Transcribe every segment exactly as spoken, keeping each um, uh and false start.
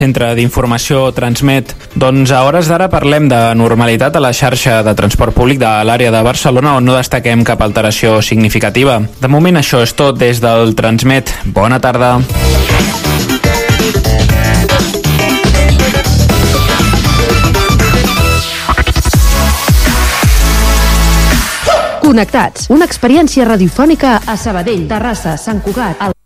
Centre d'Informació Transmet. Doncs a hores d'ara parlem de normalitat a la xarxa de transport públic de l'àrea de Barcelona, on no destaquem cap alteració significativa. De moment això és tot des del Transmet. Bona tarda. Connectats, una experiència radiofònica a Sabadell, Terrassa, Sant Cugat, al...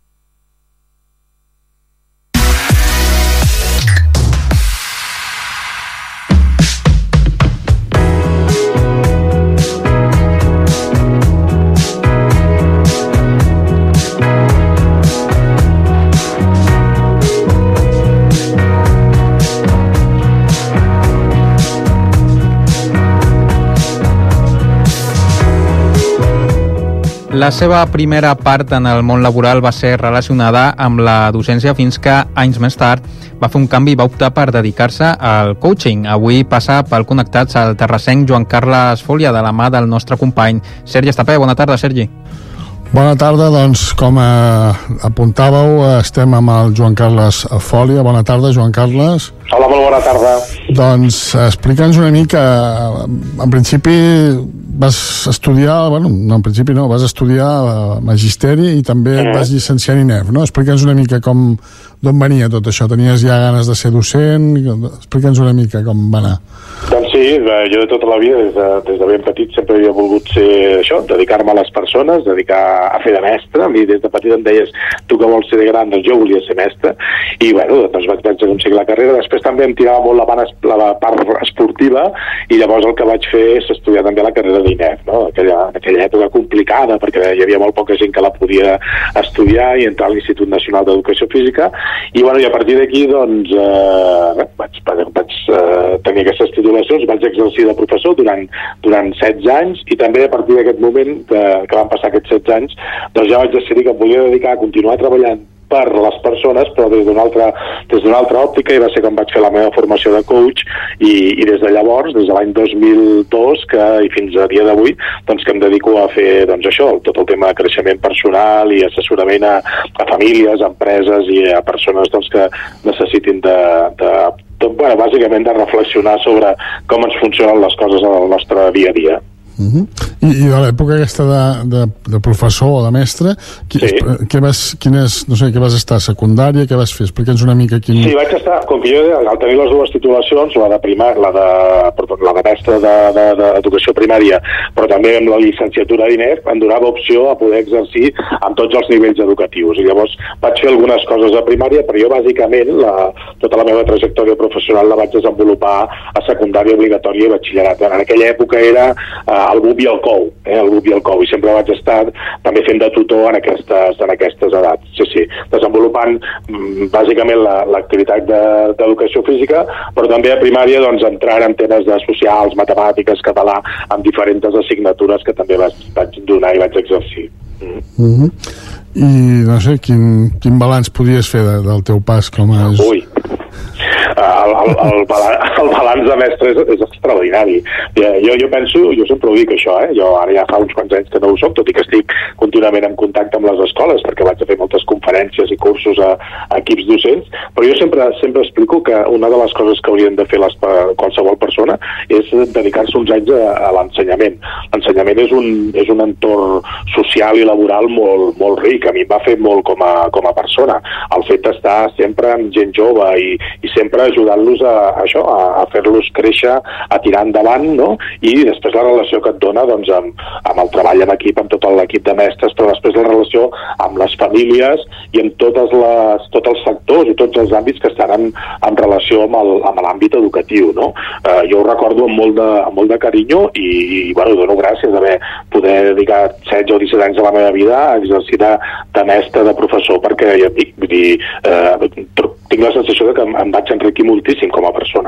La seva primera part en el món laboral va ser relacionada amb la docència fins que, anys més tard, va fer un canvi i va optar per dedicar-se al coaching. Avui passa pel Connectats al terrassenc Joan Carles Folia, de la mà del nostre company Sergi Estapé. Bona tarda, Sergi. Bona tarda, doncs, com eh, apuntàveu, estem amb el Joan Carles Folia. Bona tarda, Joan Carles. Hola, molt bona tarda. Doncs explica'ns una mica, en principi vas estudiar, bueno, no, en principi no, vas estudiar Magisteri i també et vas llicenciar en I N E F, no? Explica'ns una mica com, d'on venia tot això. Tenies ja ganes de ser docent? Explica'ns una mica com va anar. Doncs sí, jo de tota la vida, des de, des de ben petit, sempre havia volgut ser això, dedicar-me a les persones, dedicar a fer de mestre. A mi des de petit em deies, tu que vols ser de gran, doncs jo volia ser mestre. I bueno, doncs vaig, vaig aconseguir la carrera. Després també em tirava molt la part, la part esportiva i llavors el que vaig fer és estudiar també la carrera d'I N E F, no? Aquella, aquella època complicada, perquè hi havia molt poca gent que la podia estudiar, i entrar a l'Institut Nacional d'Educació Física. I bueno, i a partir d'aquí doncs eh, vaig, vaig eh, tenir aquestes titulacions, vaig exercir de professor durant, durant setze anys, i també a partir d'aquest moment que, que van passar aquests setze anys, doncs ja vaig decidir que em volia dedicar a continuar treballant per les persones, però des d'una altra, des d'una altra òptica, i va ser quan vaig fer la meva formació de coach, i, i des de llavors, des de l'any dos mil dos que, i fins a dia d'avui, doncs que em dedico a fer doncs això, tot el tema de creixement personal i assessorament a, a famílies, a empreses i a persones doncs, que necessitin de, de tot, bueno, bàsicament de reflexionar sobre com ens funcionen les coses en el nostre dia a dia. Uh-huh. I, i de l'època aquesta de, de, de professor o de mestre, qui, sí. què vas, quines, no sé, què vas estar, secundària, què vas fer? Explica'ns una mica quin... Sí, vaig estar, com que jo al tenir les dues titulacions, la de primar, la de, perdó, la de mestre d'educació de, de, primària, però també amb la llicenciatura d'I N E F, em donava opció a poder exercir amb tots els nivells educatius, i llavors vaig fer algunes coses a primària, però jo bàsicament la, tota la meva trajectòria professional la vaig desenvolupar a secundària obligatòria i batxillerat. En aquella època era eh, el B U P i el C O U, eh, el B U P i el C O U, i sempre vaig estar també fent de tutor en aquestes, en aquestes edats, sí, sí, desenvolupant mm, bàsicament l'activitat la, d'educació de, física, però també a primària doncs entrar en temes de socials, matemàtiques, català, amb diferents assignatures que també vaig, vaig donar i vaig exercir. Mm. Uh-huh. I no sé, quin, quin balanç podies fer de, del teu pas com a... Ui, el, el, el, balanç, el balanç de mestre és, és extraordinari. Jo, jo penso, jo sempre ho dic això, eh? Jo ara ja fa uns quants anys que no ho soc, tot i que estic contínuament en contacte amb les escoles, perquè vaig a fer moltes conferències i cursos a, a equips docents, però jo sempre, sempre explico que una de les coses que haurien de fer les, qualsevol persona és dedicar-se uns anys a, a l'ensenyament. L'ensenyament és un, és un entorn social i laboral molt, molt ric. A mi em va fer molt com a, com a persona. El fet d'estar sempre amb gent jove i, i sempre ajudant-los a, a això, a, a fer-los créixer, a tirar endavant, no? I després la relació que et dona doncs, amb, amb el treball en equip, amb tot l'equip de mestres, però després la relació amb les famílies i amb totes les, tots els sectors i tots els àmbits que estan en, en relació amb el, amb l'àmbit educatiu, no? Eh, jo ho recordo amb molt de, amb molt de carinyo i, i bueno, dono gràcies d'haver poder dedicar setze o disset anys de la meva vida a exercir de, de mestre, de professor, perquè ja et dic, vull dir, eh, tinc la sensació de que em, em vaig enriquir moltíssim com a persona.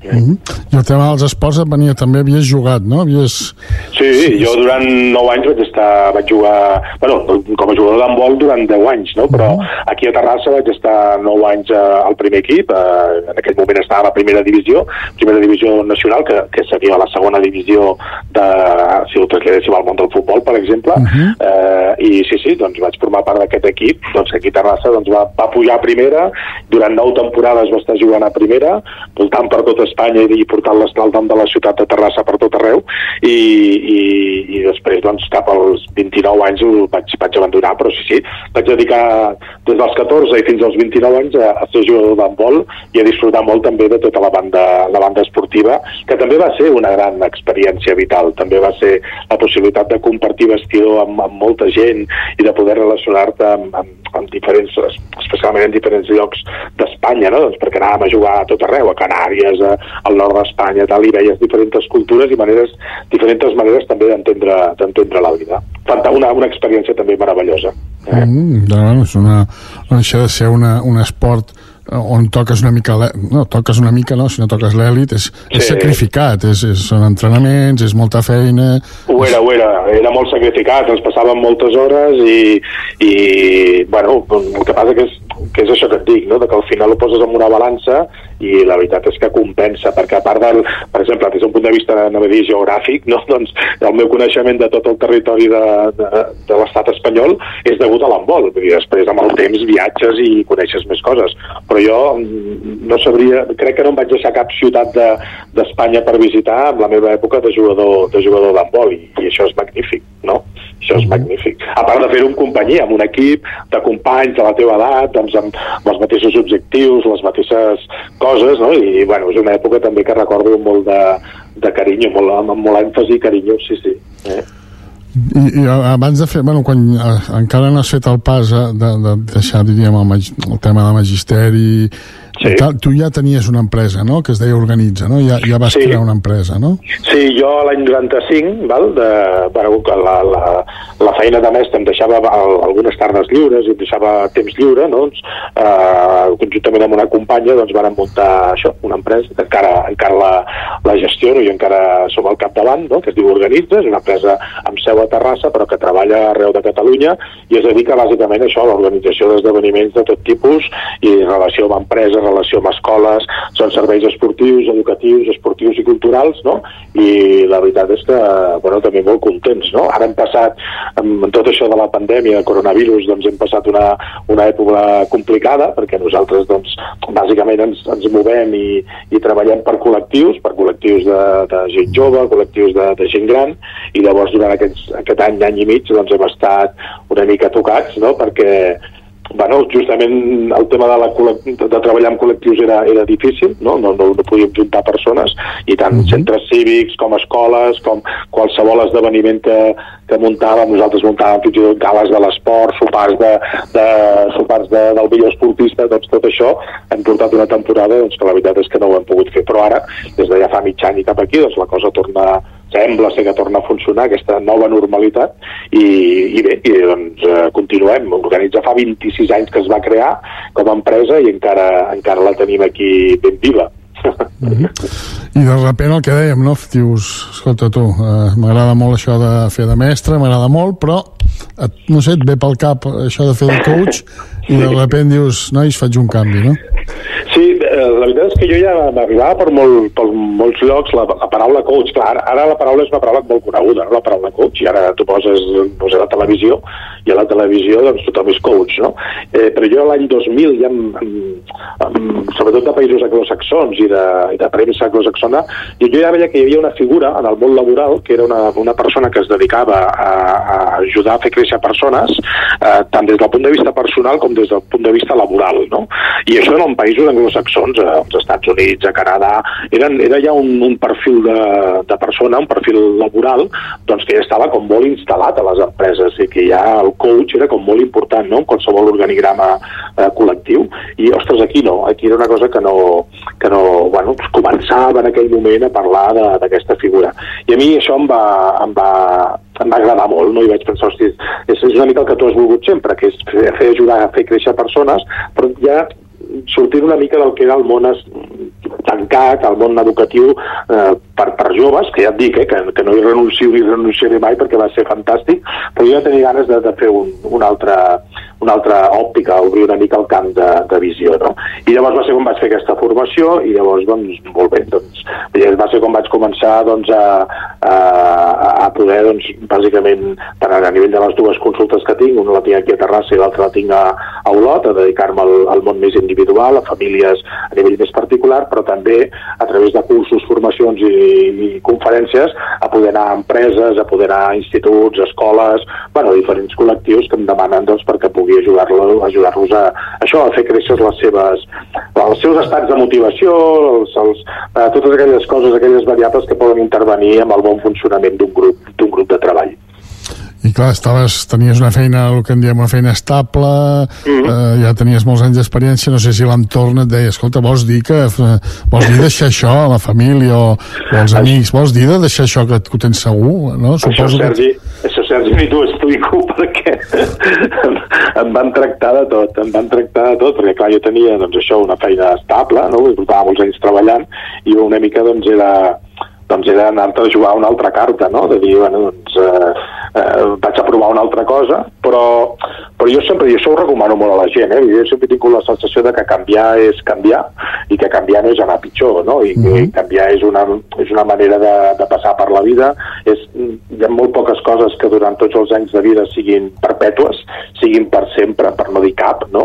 Mm-hmm. I el tema dels esports et venia, també havies jugat, no? Havies... Sí, sí, jo durant nou anys vaig estar, vaig jugar, bueno, com a jugador d'handbol durant deu anys, no? Però uh-huh. aquí a Terrassa vaig estar nou anys eh, al primer equip, eh, en aquell moment estava a la primera divisió, primera divisió nacional, que, que seria la segona divisió de, si ho traslladéssim al món del futbol, per exemple, uh-huh. eh, i sí, sí, doncs vaig formar part d'aquest equip, doncs aquí a Terrassa doncs, va, va pujar a primera, durant nou temporades va estar jugant a primera, voltant per tot Espanya i portant el nom de la ciutat de Terrassa per tot arreu, i, i, i després doncs cap als vint-i-nou anys ho vaig, vaig abandonar, però sí, sí, vaig dedicar des dels catorze i fins als vint-i-nou anys a, a ser jugador d'handbol i a disfrutar molt també de tota la banda, la banda esportiva, que també va ser una gran experiència vital, també va ser la possibilitat de compartir vestidor amb, amb molta gent i de poder relacionar-te amb, amb, amb diferents, especialment en diferents llocs d'Espanya, no? Doncs perquè anàvem a jugar a tot arreu, a Canàries, a, al nord d'Espanya, tal, i veies diferents cultures i maneres, diferents maneres també d'entendre d'entendre la vida. Una, una experiència també meravellosa. Eh? Mm, bueno, és una, no deixa de ser una, un esport on toques una mica, no, toques una mica no, si no toques l'èlit, és, sí. és sacrificat, és, és, són entrenaments, és molta feina... Ho era, ho era, era molt sacrificat, ens passàvem moltes hores i, i bueno, el que passa que és, que és això que et dic, no? De que al final ho poses en una balança i la veritat és que compensa, perquè a part del, per exemple, des d'un punt de vista, no dir, geogràfic, no? Doncs el meu coneixement de tot el territori de, de, de l'estat espanyol és degut a l'handbol, i després amb el temps viatges i coneixes més coses, però jo no sabria, crec que no em vaig deixar cap ciutat d'Espanya de, per visitar en la meva època de jugador de jugador d'handbol, i, i això és magnífic, no? Això és magnífic. A part de fer-ho en companyia, amb un equip de companys de la teva edat, doncs amb, amb els mateixos objectius, les mateixes coses, no? I, bueno, és una època també que recordo molt de, de carinyo, molt, amb molt èmfasi i carinyo, sí, sí. Eh? I, i abans de fer, bueno, quan eh, encara no has fet el pas de, de deixar, diríem, el, mag, el tema de magisteri, sí. tal, tu ja tenies una empresa, no?, que es deia Organitza, no? Ja, ja vas sí. crear una empresa, no? Sí, jo l'any noranta-cinc, val, de, bueno, que la, la, la feina de mestre em deixava algunes tardes lliures i em deixava temps lliure, no? Doncs, eh, conjuntament amb una companya, doncs van muntar això, una empresa que encara, encara la, la gestiono i encara som al capdavant, no?, que es diu Organitza, és una empresa amb seu a Terrassa, però que treballa arreu de Catalunya i es dedica bàsicament a això, a l'organització d'esdeveniments de tot tipus i relació amb empreses, relació amb escoles, són serveis esportius, educatius, esportius i culturals, no? I la veritat és que, bueno, també molt contents, no? Ara hem passat, amb tot això de la pandèmia, de coronavirus, doncs hem passat una, una època complicada, perquè nosaltres, doncs, bàsicament ens, ens movem i, i treballem per col·lectius, per col·lectius de, de gent jove, col·lectius de, de gent gran, i llavors durant aquests, aquest any, any i mig, doncs hem estat una mica tocats, no? Perquè bueno, justament el tema de, la, de treballar amb col·lectius era, era difícil, no? No, no, no podíem juntar persones, i tant uh-huh. centres cívics com escoles, com qualsevol esdeveniment que, que muntàvem, nosaltres muntàvem fins i tot gales de l'esport, sopars, de, de, sopars de, del millor esportista, doncs tot això hem portat una temporada doncs, que la veritat és que no ho hem pogut fer, però ara, des de ja fa mig any i cap aquí, doncs la cosa torna, sembla ser que torna a funcionar aquesta nova normalitat i, i bé, i doncs eh, continuem. Organitza fa vint-i-sis anys que es va crear com a empresa i encara, encara la tenim aquí ben viva. Mm-hmm. I de repent el que dèiem, no? Dius, escolta tu, eh, m'agrada molt això de fer de mestre, m'agrada molt, però et, no sé, et ve pel cap això de fer de coach i de repent dius, nois, faig un canvi, no? Sí, la veritat és que jo ja m'arribava per, molt, per molts llocs la, la paraula coach. Clar, ara, ara la paraula és una paraula molt coneguda, no? La paraula coach, i ara tu poses, poses a la televisió, i a la televisió doncs tothom és coach, no? Eh, però jo l'any dos mil, ja amb, amb, amb, sobretot de països anglosaxons i de, i de premsa anglosaxona, i jo ja veia que hi havia una figura en el món laboral que era una, una persona que es dedicava a, a ajudar a fer créixer persones, eh, tant des del punt de vista personal com des del punt de vista laboral, no? I això en països anglosaxons, als Estats Units, a Canadà, eren, era ja un, un perfil de, de persona, un perfil laboral, doncs que ja estava com molt instal·lat a les empreses i que ja el coach era com molt important, no?, en qualsevol organigrama eh, col·lectiu. I, ostres, aquí no, aquí era una cosa que no, que no, bueno, pues començava en aquell moment a parlar d'aquesta figura. I a mi això em va, em va, em va agradar molt, no? I vaig pensar, hosti, és, és una mica el que tu has volgut sempre, que és fer, fer ajudar a fer créixer persones, però ja sortint una mica del que era el món es, tancat al món educatiu eh, per, per joves, que ja et dic, eh, que, que no hi renuncio ni renunciaré mai perquè va ser fantàstic, però jo tenia ganes de, de fer un, un altre, una altra òptica, obrir una mica el camp de, de visió, no? I llavors va ser quan vaig fer aquesta formació i llavors, doncs, molt bé, doncs, va ser quan vaig començar, doncs, a, a, a poder, doncs, bàsicament, tant a nivell de les dues consultes que tinc, una la tinc aquí a Terrassa i l'altra la tinc a, a Olot, a dedicar-me al, al món més individual, a famílies a nivell més particular, però també a través de cursos, formacions i, i conferències, a poder anar a empreses, a poder anar a instituts, a escoles, bueno, diferents col·lectius que em demanen, doncs, perquè pugui ajudar-los ajudar-los a això, a fer créixer les seves, els seus estats de motivació, els, els, eh, totes aquelles coses, aquelles variables que poden intervenir amb el bon funcionament d'un grup, d'un grup de treball. I clar, estaves, tenies una feina, el que en diem una feina estable, mm-hmm. eh, ja tenies molts anys d'experiència, no sé si l'entorn et deia, escolta, vols dir que vols dir deixar això a la família o, o als amics, vols dir de deixar això que, que ho tens segur, no? Això, Suposo Sergi, que... això, Sergi, ni t'ho explico perquè em, em van tractar de tot, em van tractar de tot, perquè clar, jo tenia, doncs, això, una feina estable, no? Portava molts anys treballant i una mica, doncs, era doncs era anar-te a jugar una altra carta, no? De dir, bueno, doncs eh, eh, vaig a provar una altra cosa, però, però jo sempre, i això ho recomano molt a la gent, eh? Jo sempre he tingut la sensació de que canviar és canviar i que canviar no és anar pitjor, no? I que mm-hmm. canviar és una, és una manera de, de passar per la vida. És, hi ha molt poques coses que durant tots els anys de vida siguin perpètues, siguin per sempre, per no dir cap, no?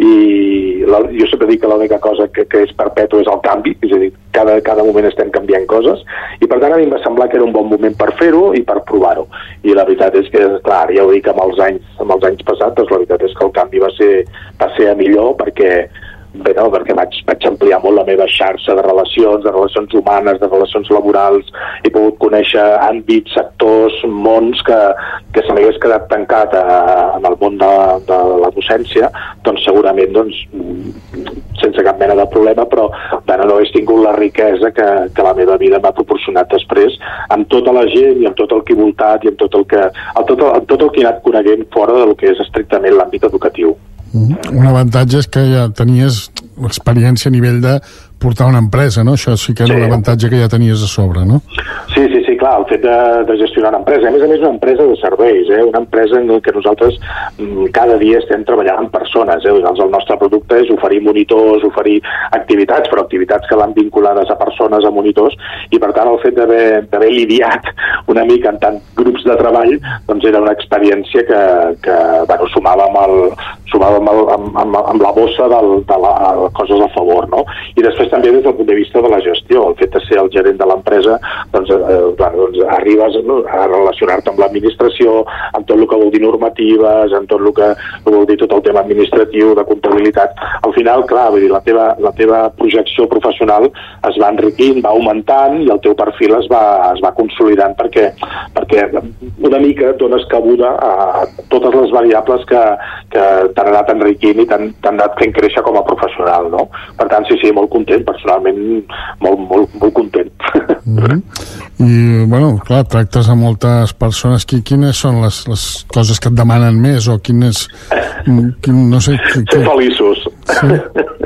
I la, jo sempre dic que l'única cosa que, que és perpètua és el canvi, és a dir, cada, cada moment estem canviant coses, i per tant a mi em va semblar que era un bon moment per fer-ho i per provar-ho. I la veritat és que, clar, ja ho dic, amb els anys, amb els anys passats, doncs la veritat és que el canvi va ser, va ser a millor perquè bé, no, perquè vaig, vaig ampliar molt la meva xarxa de relacions, de relacions humanes, de relacions laborals, he pogut conèixer àmbits, sectors, mons que, que se m'hagués quedat tancat a, en el món de, de la docència, doncs segurament doncs, sense cap mena de problema, però bueno, no he tingut la riquesa que, que la meva vida m'ha proporcionat després, amb tota la gent i amb tot el que he voltat i amb tot el que, amb tot el, amb tot el que he anat coneguent fora del que és estrictament l'àmbit educatiu. Un avantatge és que ja tenies l'experiència a nivell de portar una empresa, no? Això sí que era sí. Un avantatge que ja tenies a sobre, no? Sí, sí, sí, clar, el fet de, de gestionar una empresa. A més a més, una empresa de serveis, eh? Una empresa en què nosaltres mm, cada dia estem treballant amb persones, eh? Doncs el nostre producte és oferir monitors, oferir activitats, però activitats que van vinculades a persones, a monitors, i per tant el fet d'haver lidiat una mica en tant grups de treball, doncs era una experiència que, que bueno, sumava amb el sumava amb, el, amb, amb, amb la bossa del, de la, coses a favor, no? I després també des del punt de vista de la gestió, el fet de ser el gerent de l'empresa, doncs, eh, bueno, doncs arribes, no, a relacionar-te amb l'administració, amb tot el que vol dir normatives, amb tot el que vol dir tot el tema administratiu, de comptabilitat. Al final, clar, vull dir, la teva, la teva projecció professional es va enriquint, va augmentant i el teu perfil es va, es va consolidant perquè, perquè una mica dones cabuda a totes les variables que, que t'han anat enriquint i t'han anat fent créixer com a professional, no? Per tant, sí, sí, molt content, personalment molt, molt, molt content. Mm-hmm. I, bueno, clar, tractes a moltes persones. Quines són les, les coses que et demanen més o quines... Quin, no sé... Que, que... Ser feliços. Sí,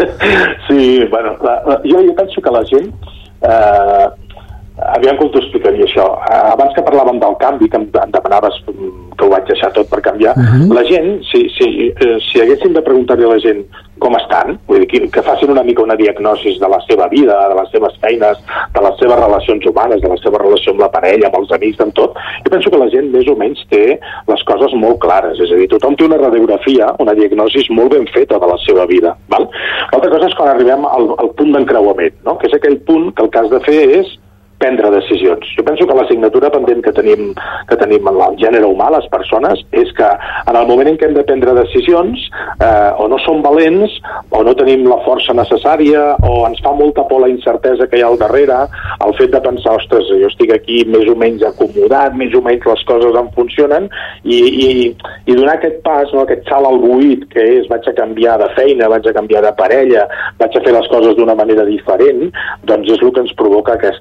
sí bueno, la, la, jo, jo penso que la gent... Eh, aviam com t'ho explicaria això. Abans que parlàvem del canvi, que em demanaves que ho vaig deixar tot per canviar, uh-huh. La gent, si, si, si haguéssim de preguntar-li a la gent com estan, vull dir, que, que facin una mica una diagnosi de la seva vida, de les seves feines, de les seves relacions humanes, de la seva relació amb la parella, amb els amics, amb tot, jo penso que la gent més o menys té les coses molt clares, és a dir, tothom té una radiografia, una diagnosi molt ben feta de la seva vida, val? L'altra cosa és quan arribem al, al punt d'encreuament, no? Que és aquell punt que el que has de fer és prendre decisions. Jo penso que l'assignatura pendent que tenim, que tenim en el gènere humà, les persones, és que en el moment en què hem de prendre decisions eh, o no som valents, o no tenim la força necessària, o ens fa molta por la incertesa que hi ha al darrere, el fet de pensar, ostres, jo estic aquí més o menys acomodat, més o menys les coses em funcionen, i, i, i donar aquest pas, no, aquest salt al buit, que és vaig a canviar de feina, vaig a canviar de parella, vaig a fer les coses d'una manera diferent, doncs és el que ens provoca aquesta, aquest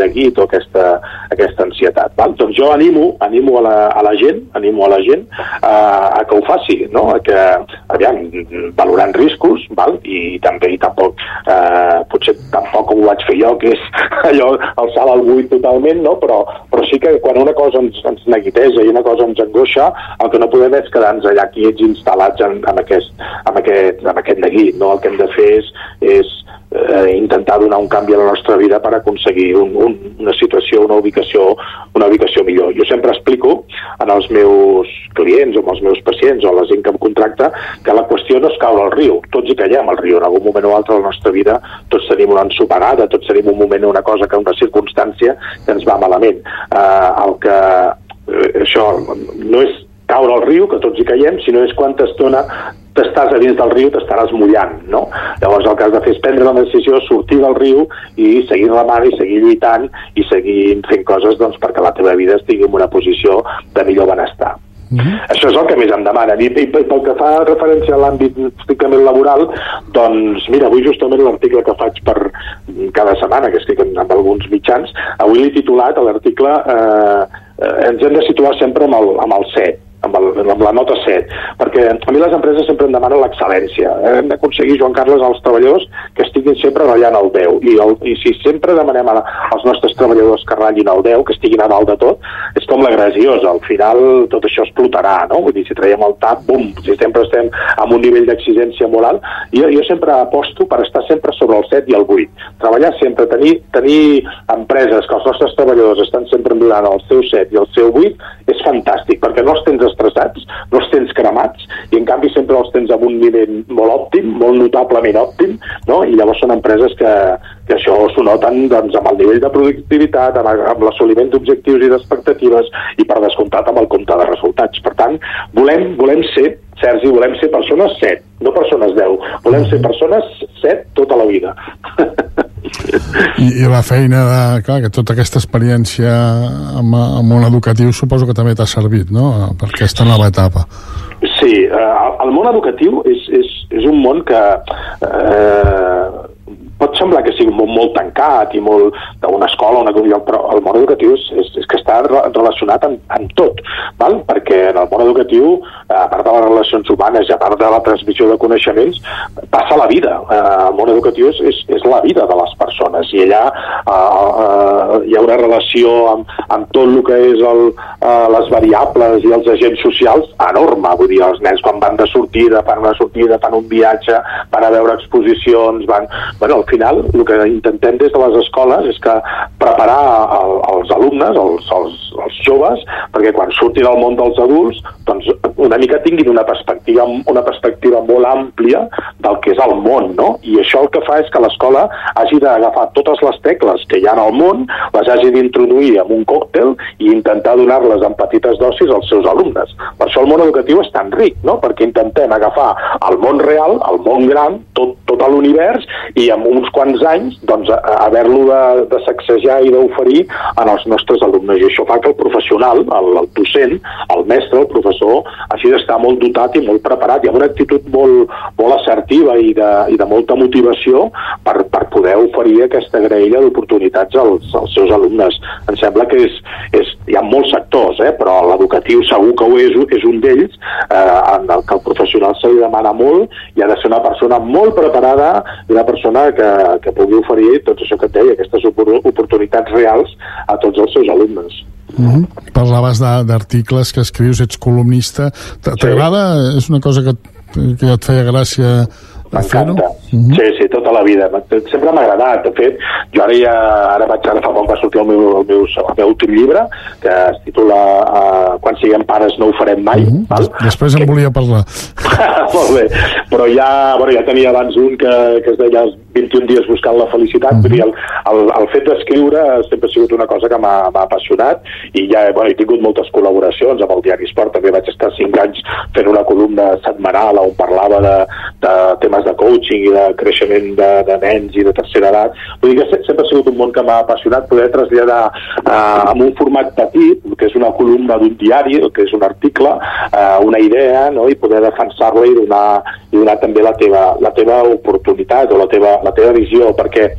neguit o aquesta, aquesta ansietat. Val? Doncs jo animo, animo a la, a la gent, animo a la gent a, a que ho faci, no? A que, aviam, valorant riscos, val? I també, i tampoc, eh, potser tampoc ho vaig fer jo, que és allò, alçar el buit totalment, no? Però, però sí que quan una cosa ens, ens neguiteja i una cosa ens angoixa, el que no podem és quedar-nos allà quiets instal·lats en, en, aquest, en, aquest, en aquest neguit, no? El que hem de fer és, és eh, intentar donar un canvi a la nostra vida per aconseguir un, un, una situació, una ubicació, una ubicació millor. Jo sempre explico en els meus clients o amb els meus pacients o a la gent que em contracta que la qüestió no és caure al riu, tots hi caiem al riu, en algun moment o altre de la nostra vida tots tenim una ensopegada, tots tenim un moment o una cosa, que una circumstància que ens va malament. Eh, el que eh, això no és caure al riu, que tots hi caiem, sinó és quanta estona t'estàs a dins del riu, t'estaràs mullant, no? Llavors el que has de fer és prendre la decisió, sortir del riu i seguir remant i seguir lluitant i seguir fent coses, doncs, perquè la teva vida estigui en una posició de millor benestar. Mm-hmm. Això és el que més em demanen. I, i pel que fa referència a l'àmbit estrictament laboral, doncs mira, avui justament l'article que faig per cada setmana, que estic en, en alguns mitjans, avui l'he titulat a l'article eh, eh, ens hem de situar sempre amb el, amb el set, amb, el, amb la nota set, perquè a mi les empreses sempre em demanen l'excel·lència. Hem d'aconseguir, Joan Carles, als treballadors que estiguin sempre ratllant el deu, i, el, i si sempre demanem a, als nostres treballadors que ratllin el deu, que estiguin a dalt de tot, és com la graciosa, al final tot això explotarà, no? Vull dir, si traiem el tap, bum, si sempre estem amb un nivell d'exigència moral, jo, jo sempre aposto per estar sempre sobre el set i el vuit, treballar sempre, tenir, tenir empreses que els nostres treballadors estan sempre donant el seu set i el seu vuit, és fantàstic, perquè no els tens estressats, no els tens cremats, i en canvi sempre els tens amb un nivell molt òptim, molt notablement òptim, no? I llavors són empreses que, que això s'ho noten, doncs, amb el nivell de productivitat, amb, amb l'assoliment d'objectius i d'expectatives, i per descomptat amb el compte de resultats. Per tant, volem, volem ser, Sergi, volem ser persones set, no persones deu, volem ser persones set tota la vida. I, i la feina de, clar, que tota aquesta experiència amb, amb món educatiu suposo que també t'ha servit, no?, per aquesta nova etapa. Sí, eh, el món educatiu és, és, és un món que eh, pot semblar que sigui molt, molt tancat i molt d'una escola, una lloc, però el món educatiu és, és, és que està relacionat amb, amb tot, val? Perquè en el món educatiu, a part de les relacions humanes i a part de la transmissió de coneixements, passa la vida. El món educatiu és, és, és la vida de les persones, i allà uh, uh, hi ha una relació amb, amb tot el que és el, uh, les variables i els agents socials enorme. Vull dir, els nens quan van de sortida, fan una sortida, fan un viatge, van a veure exposicions, van... Bueno, al final el que intentem des de les escoles és que preparar el, els alumnes, els, els, els joves, perquè quan surtin al món dels adults, doncs una mica tinguin una perspectiva, una perspectiva molt àmplia del que és el món, no? I això el que fa és que l'escola hagi d'agafar totes les tecles que hi ha al món, les hagi d'introduir en un còctel i intentar donar-les en petites dosis als seus alumnes. Per això el món educatiu és tan ric, no? Perquè intentem agafar el món real, el món gran, tot, tot l'univers, i en uns quants anys, doncs, haver-lo de, de sacsejar i d'oferir en els nostres alumnes. I això fa que el professional, el, el docent, el mestre, el professor, hagi d'estar molt dotat i molt preparat i amb una actitud molt, molt assertiva i de, i de molta motivació per, per poder oferir aquesta graella d'oportunitats als, als seus alumnes. Em sembla que és, és, hi ha molts sectors, eh, però l'educatiu segur que ho és, és un d'ells, eh, en el que el professional se li demana molt i ha de ser una persona molt preparada i una persona que, que pugui oferir tot això que et deia, aquestes oportunitats reals a tots els seus alumnes. Mm-hmm. Parlaves d'articles que escrius, ets columnista. T'agrada? Sí. És una cosa que, que et feia gràcia M'encanta. Mm-hmm. Sí, sí, tota la vida. Sempre m'ha agradat. De fet, jo ara ja, ara vaig, ara fa poc va sortir el meu, el meu, el meu últim llibre, que es titula uh, Quan siguem pares no ho farem mai. Mm-hmm. Val? Després en volia parlar. Molt bé. Però ja, bueno, ja tenia abans un que, que es deia els vint-i-un dies buscant la felicitat. Mm-hmm. el, el, el fet d'escriure sempre ha sigut una cosa que m'ha apassionat, i ja bueno, he tingut moltes col·laboracions amb el Diari Esport. També vaig estar cinc anys fent una columna setmanal on parlava de, de temes de coaching i de creixement de, de nens i de tercera edat. Vull dir que sempre ha sigut un món que m'ha apassionat poder traslladar eh, en un format petit, que és una columna d'un diari, que és un article, eh, una idea, no? I poder defensar-la i donar, i donar també la teva, la teva oportunitat o la teva, la teva visió, perquè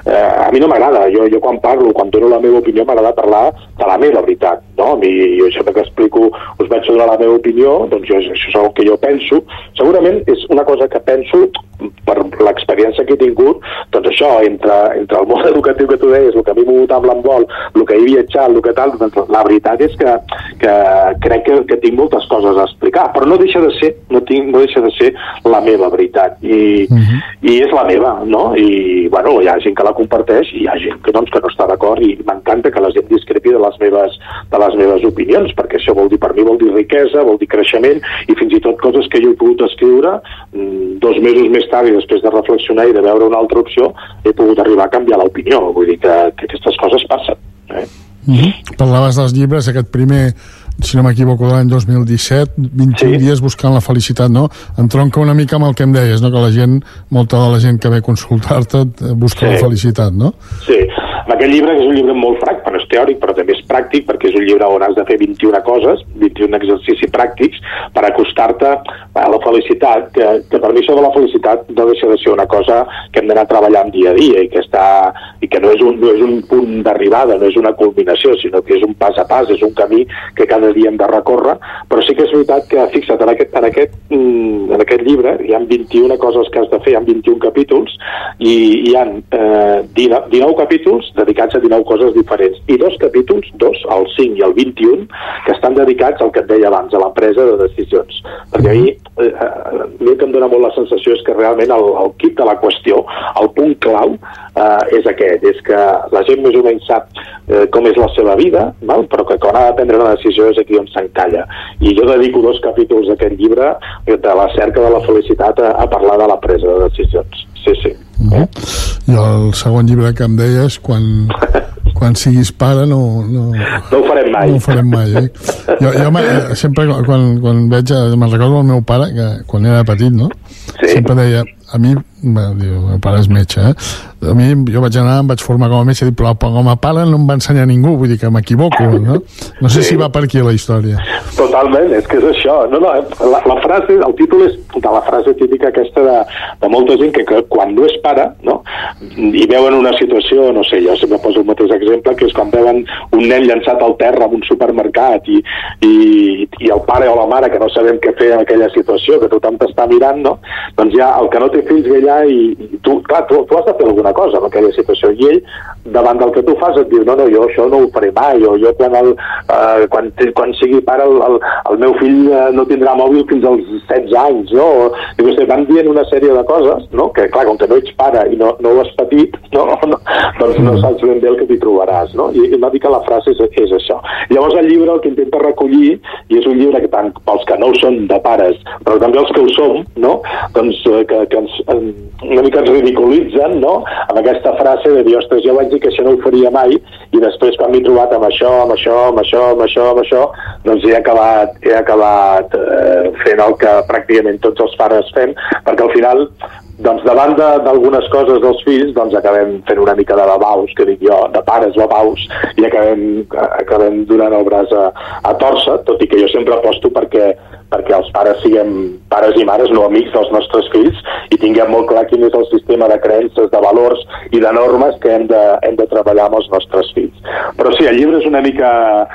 eh, a mi no m'agrada, jo, jo quan parlo, quan dono la meva opinió, m'agrada parlar de la meva veritat, no? A mi, jo sempre que explico, us vaig donar la meva opinió, doncs jo, això és el que jo penso. Segurament és una cosa que penso per l'experiència que he tingut, doncs això, entre, entre el món educatiu que tu deies, el que a mi m'ha mogut amb l'handbol, el que he viatjat, el que tal, doncs la veritat és que, que crec que, que tinc moltes coses a explicar, però no deixa de ser, no, tinc, no deixa de ser la meva veritat, i, uh-huh. i és la meva, no? I, bueno, hi ha gent que la comparteix i hi ha gent que, doncs, que no està d'acord, i m'encanta que la gent discrepi de les meves, de les meves opinions, perquè això vol dir, per mi vol dir riquesa, vol dir creixement, i fins i tot coses que jo he pogut escriure dos mesos més tard i després de reflexionar i de veure una altra opció he pogut arribar a canviar l'opinió. Vull dir que, que aquestes coses passen. Eh? Mm-hmm. Parlaves dels llibres, aquest primer, si no m'equivoco, de l'any dos mil disset, vint-i-un sí. dies buscant la felicitat, no? Entronca una mica amb el que em deies, no? Que la gent, molta de la gent que ve a consultar-te busca sí. la felicitat, no? Sí. Aquest llibre és un llibre molt pràctic, però és teòric, però també és pràctic, perquè és un llibre on has de fer vint-i-una coses, vint-i-un exercicis pràctics per acostar-te a la felicitat, que, que per mi això de la felicitat no deixa de ser una cosa que hem d'anar treballant dia a dia i que, està, i que no, és un, no és un punt d'arribada, no és una culminació, sinó que és un pas a pas, és un camí que cada dia hem de recórrer, però sí que és veritat que, fixa't, en aquest, en aquest, en aquest llibre hi ha vint-i-una coses que has de fer, hi ha vint-i-un capítols, i hi ha eh, dinou capítols dedicats a dinou coses diferents, i dos capítols, dos, el cinc i el vint-i-un, que estan dedicats al que et deia abans, a la presa de decisions. Perquè a mi, eh, a mi el que em dona molt la sensació és que realment el, el quid de la qüestió, el punt clau, eh, és aquest, és que la gent més o menys sap eh, com és la seva vida, val? Però que quan ha de prendre una decisió és aquí on s'encalla. I jo dedico dos capítols d'aquest llibre, de la cerca de la felicitat, a, a parlar de la presa de decisions. Sí, sí. Mm-hmm. I el segon llibre que em deies, quan, quan siguis pare no, no, no ho farem mai, no ho farem mai eh? jo, jo sempre quan, quan veig, me'n recordo el meu pare que quan era petit, no? Sí. Sempre deia, a mi, bueno, diu, el meu pare és metge, eh? A mi, jo vaig anar, em vaig formar com a metge, però com a pare no em va ensenyar ningú, vull dir que m'equivoco, no? No sé sí. si va per aquí la història. Totalment, és que és això. No, no, la, la frase, el títol és de la frase típica aquesta de, de molta gent que, que quan no és pare, no? I veuen una situació, no sé, jo sempre poso el mateix exemple, que és quan veuen un nen llançat al terra en un supermercat i, i, i el pare o la mare que no sabem què fer en aquella situació, que tothom t'està mirant, no? Doncs ja el que no té fills ve allà i, i tu, clar, tu, tu has de fer alguna cosa en aquella situació, i ell, davant del que tu fas, et diu, no, no, jo això no ho faré mai, o jo quan, el, uh, quan, quan sigui pare el, el, el meu fill uh, no tindrà mòbil fins als setze anys, no? I vostè van dient una sèrie de coses, no? Que clar, com que no ets pare i no, no ho has patit, no? no doncs no saps ben bé el que t'hi trobaràs, no? I, i una mica la frase és, és això. Llavors el llibre el que intenta recollir, i és un llibre que tant pels que no ho són de pares, però també els que ho som, no? Doncs uh, que, que ens, una mica ens ridiculitzen, no? Amb aquesta frase de dir, ostres, jo vaig dir que això no ho faria mai, i després quan m'he trobat amb això, amb això, amb això, amb això, amb això, doncs he acabat, he acabat eh, fent el que pràcticament tots els pares fem, perquè al final, doncs davant d'algunes coses dels fills, doncs acabem fent una mica de babaus, que dic jo, de pares babaus, i acabem, acabem donant el braç a, a torça, tot i que jo sempre aposto perquè perquè els pares siguem pares i mares, no amics dels nostres fills, i tinguem molt clar quin és el sistema de creences, de valors i de normes que hem de, hem de treballar amb els nostres fills. Però sí, el llibre és una mica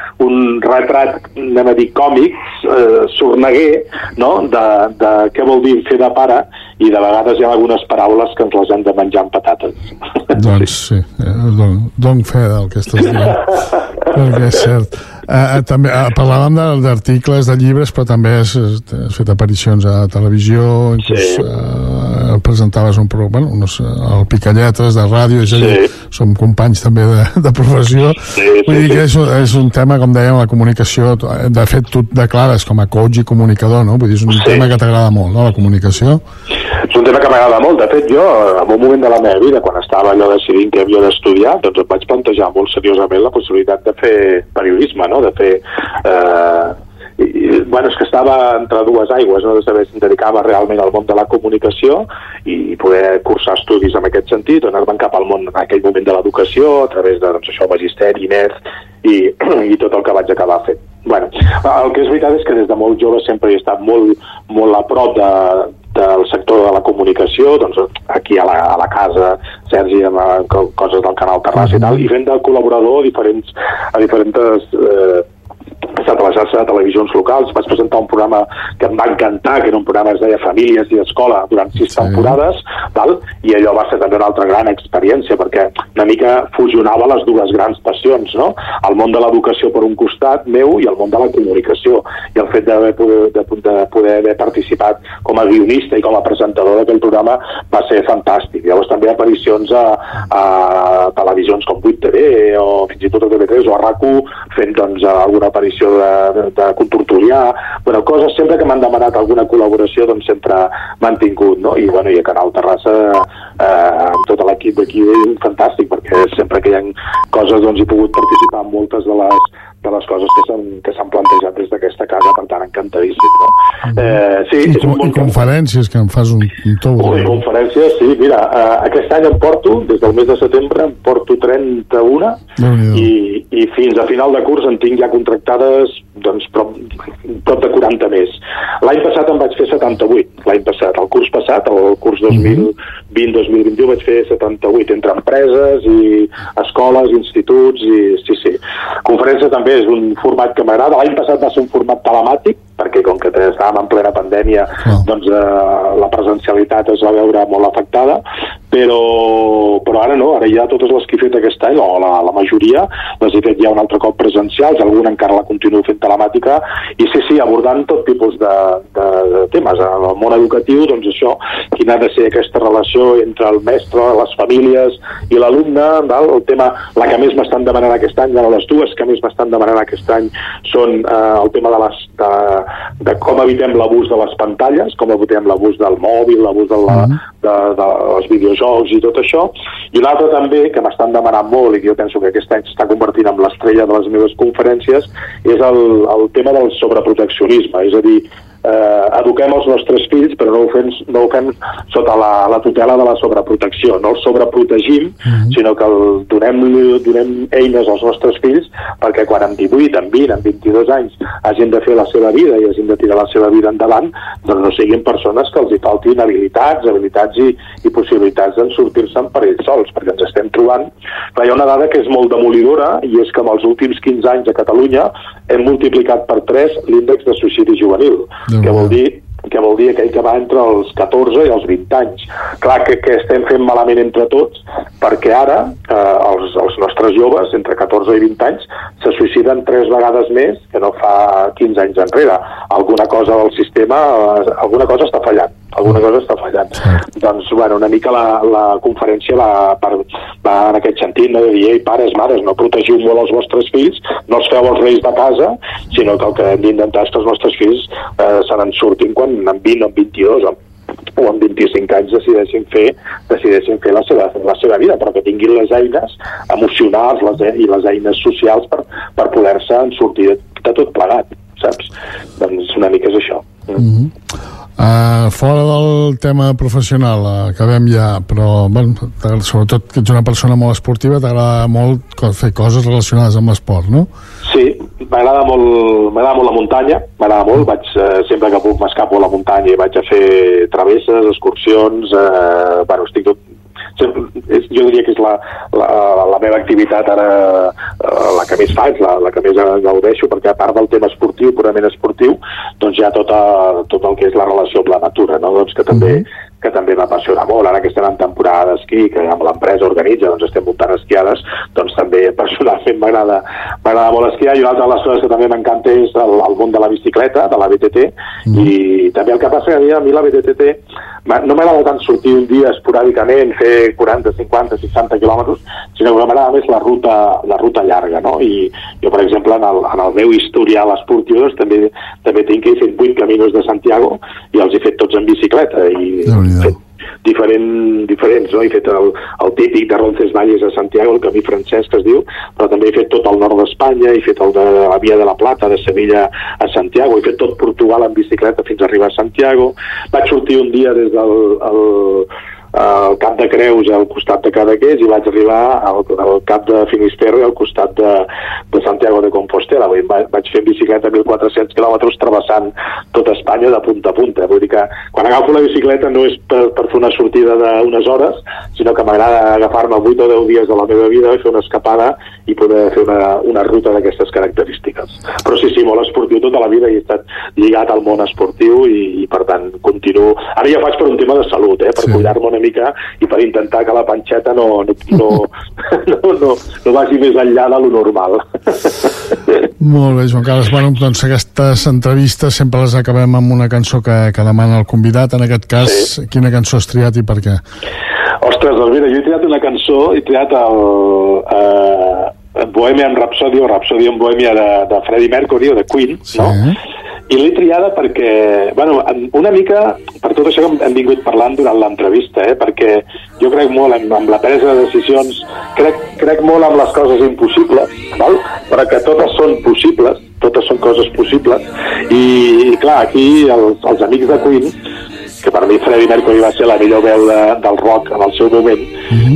un retrat, anem a dir, còmic, eh, sorneguer, no?, de, de què vol dir fer de pare, i de vegades hi ha algunes paraules que ens les hem de menjar amb patates. Doncs sí, eh, don, don fe del que estàs dient, perquè és cert. Eh, també eh, parlàvem d'articles, de llibres, però també has, has fet aparicions a televisió, inclús sí. eh, presentaves un programa, bueno, unos, el Picalletes de ràdio, és a dir, sí. som companys també de, de professió. Sí, sí, vull dir que és, és un tema, com dèiem, la comunicació, de fet tu et declares com a coach i comunicador, no? Vull dir, és un sí. tema que t'agrada molt, no?, la comunicació. És un tema que m'agrada molt. De fet, jo, en un moment de la meva vida, quan estava allò decidint què havia d'estudiar, doncs em vaig plantejar molt seriosament la possibilitat de fer periodisme, no?, de fer... Eh, i, bueno, és que estava entre dues aigües, no?, de saber si em dedicava realment al món de la comunicació i poder cursar estudis en aquest sentit, anar-me'n cap al món en aquell moment de l'educació, a través de, doncs, això, magisteri, N E R, i, i tot el que vaig acabar fent. Bueno, el que és veritat és que des de molt jove sempre he estat molt, molt a prop de, del sector de la comunicació, doncs aquí a la, a la casa, Sergi, amb uh, coses del Canal Terrassa i tal, i fent de col·laborador a diferents, a diferents eh, a la xarxa de televisions locals. Vaig presentar un programa que em va encantar, que era un programa que es deia Famílies i Escola, durant sis sí. temporades, val? I allò va ser també una altra gran experiència, perquè una mica fusionava les dues grans passions, no? El món de l'educació per un costat meu i el món de la comunicació. I el fet de poder, de, de poder haver participat com a guionista i com a presentador d'aquell programa va ser fantàstic. Llavors també aparicions a, a televisions com vuit T V o fins i tot a T V tres o a RAC u, fent doncs alguna aparició de, de, de contortulià, bueno, coses sempre que m'han demanat alguna col·laboració doncs sempre m'han tingut, no? I, bueno, i a Canal Terrassa eh, amb tot l'equip d'aquí fantàstic, perquè sempre que hi ha coses doncs he pogut participar en moltes de les de les coses que s'han que s'han plantejat des d'aquesta casa, per tant, encantadíssim, no? Eh, sí, I, és un i conferències, que em fas un, un tou. Ui, conferències, sí, mira, eh, aquest any em porto, des del mes de setembre, em porto trenta-una i, i fins a final de curs en tinc ja contractades doncs prop, prop de quaranta més. L'any passat en vaig fer setanta-vuit, l'any passat, el curs passat, el curs dos mil vint dos mil vint u vaig fer setanta-vuit, entre empreses i escoles, instituts, i sí, sí. Conferència també és un format que m'agrada. L'any passat va ser un format telemàtic, perquè com que estàvem en plena pandèmia, oh. doncs eh, la presencialitat es va veure molt afectada, però, però ara no, ara ja totes les que he fet aquest any, o la, la majoria, les he fet ja un altre cop presencials, alguna encara la continuo fent telemàtica, i sí, sí, abordant tot tipus de, de, de temes. En el món educatiu, doncs això, quina ha de ser aquesta relació entre el mestre, les famílies i l'alumne, el tema, la que més m'estan demanant aquest any, les dues que més m'estan demanant aquest any són eh, el tema de, les, de, de com evitem l'abús de les pantalles, com evitem l'abús del mòbil, l'abús de, la, de, de els videojocs i tot això, i l'altre també que m'estan demanant molt i que jo penso que aquest any s'està convertint en l'estrella de les meves conferències és el, el tema del sobreproteccionisme, és a dir, Eh, eduquem els nostres fills però no ho fem, no ho fem sota la, la tutela de la sobreprotecció, no els sobreprotegim, mm-hmm. sinó que el, donem, donem eines als nostres fills perquè quan amb divuit, amb vint, amb vint-i-dos anys hagin de fer la seva vida i hagin de tirar la seva vida endavant, doncs no siguin persones que els hi faltin habilitats, habilitats i, i possibilitats d'en sortir-se'n per ells sols, perquè ens estem trobant. Però hi ha una dada que és molt demolidora i és que en els últims quinze anys a Catalunya hem multiplicat per tres l'índex de suïcidi juvenil. Que vol dir que vol dir aquell que va entre els catorze i els vint anys. Clar que, que estem fent malament entre tots, perquè ara eh, els, els nostres joves, entre catorze i vint anys, se suïciden tres vegades més que no fa quinze anys enrere. Alguna cosa del sistema, eh, alguna cosa està fallant. Alguna cosa està fallant. Sí. Doncs, bueno, una mica la, la conferència va, per, va en aquest sentit, no? De dir, ei, pares, mares, no protegiu molt els vostres fills, no els feu els reis de casa, sinó que el que hem d'intentar és que els nostres fills eh, se n'en surtin quan amb vint o amb vint-i-dos o o amb vint-i-cinc anys decideixin fer decideixin fer la seva, la seva vida, però que tinguin les eines emocionals les, i les eines socials per, per poder-se en sortir de, de tot plegat, saps? Doncs una mica és això. Mm-hmm. Uh, fora del tema professional, uh, acabem ja, però bueno, sobretot que ets una persona molt esportiva, t'agrada molt fer coses relacionades amb l'esport, no? Sí, m'agrada molt, m'agrada molt la muntanya, m'agrada molt, vaig, eh, sempre que puc m'escapo a la muntanya i vaig a fer travesses, excursions, eh, bueno, estic tot, jo diria que és la, la, la meva activitat ara la que més faig, la, la que més gaudeixo, perquè a part del tema esportiu, purament esportiu, doncs hi ha tota, tot el que és la relació amb la natura, no? Doncs que també mm-hmm. que també m'apassiona molt. Ara que estem en temporada d'esquí, que amb l'empresa organitza, doncs estem muntant esquiades, doncs també personalment m'agrada m'agrada molt esquiar, i una altra de les coses que també m'encanta és el, el món de la bicicleta, de la B T T, mm. i també el que passa que a mi la B T T no m'agrada tant sortir un dia esporàdicament, fer quaranta, cinquanta, seixanta quilòmetres, sinó que m'agrada més la ruta, la ruta llarga, no? I jo, per exemple, en el, en el meu historial esportiu, doncs, també, també tinc que he fet vuit caminos de Santiago i els he fet tots en bicicleta, i he fet diferent, diferents, no? He fet el, el típic de Roncesvalles a Santiago, el camí francès que es diu, però també he fet tot el nord d'Espanya, he fet el de la Via de la Plata, de Sevilla a Santiago, he fet tot Portugal en bicicleta fins a arribar a Santiago. Vaig sortir un dia des del el, al Cap de Creus al costat de Cadaqués i vaig arribar al, al Cap de Finisterre al costat de, de Santiago de Compostela. Vull dir, vaig fer en bicicleta mil quatre-cents quilòmetres travessant tota Espanya de punta a punta. Vull dir que quan agafo la bicicleta no és per, per fer una sortida d'unes hores, sinó que m'agrada agafar-me vuit o deu dies de la meva vida i fer una escapada i poder fer una, una ruta d'aquestes característiques. Però sí, sí, molt esportiu tota la vida i he estat lligat al món esportiu i, i per tant continuo. Ara ja faig per un tema de salut, eh, per sí. cuidar-me una mica i per intentar que la panxeta no, no, no, no, no, no vagi més enllà de lo normal. Molt bé, Joan Carles. Bueno, doncs aquestes entrevistes sempre les acabem amb una cançó que, que demana el convidat. En aquest cas, sí. Quina cançó has triat i per què? Ostres, doncs mira, jo he triat una cançó, he triat el eh, Bohemian Rhapsody o Rhapsody en Bohemia de, de Freddie Mercury o de Queen, sí. no? I l'he triada perquè, bueno, una mica per tot això que hem vingut parlant durant l'entrevista, eh? Perquè jo crec molt en, en la presa de decisions, crec, crec molt en les coses impossibles, val? Però que totes són possibles, totes són coses possibles, i, i clar, aquí els, els amics de Queen, que per mi Freddie Mercury va ser la millor veu de, del rock en el seu moment, mm-hmm.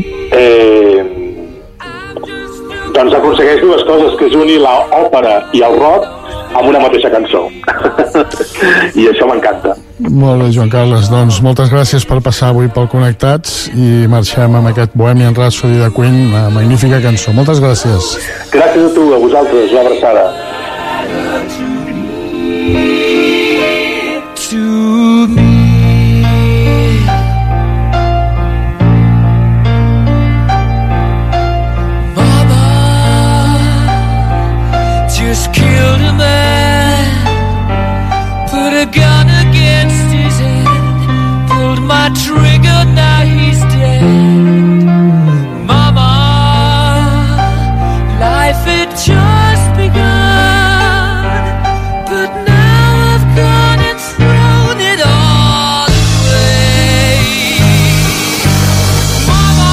eh, doncs aconsegueix dues coses, que és unir l'òpera i el rock amb una mateixa cançó. I això m'encanta. Molt bé, Joan Carles. Doncs moltes gràcies per passar avui pel Connectats i marxem amb aquest Bohemian Rhapsody de Queen, una magnífica cançó. Moltes gràcies. Gràcies a tu, a vosaltres, una abraçada. To me. Killed a man, put a gun against his head, pulled my trigger, now he's dead. Mama, life had just begun, but now I've gone and thrown it all away. Mama,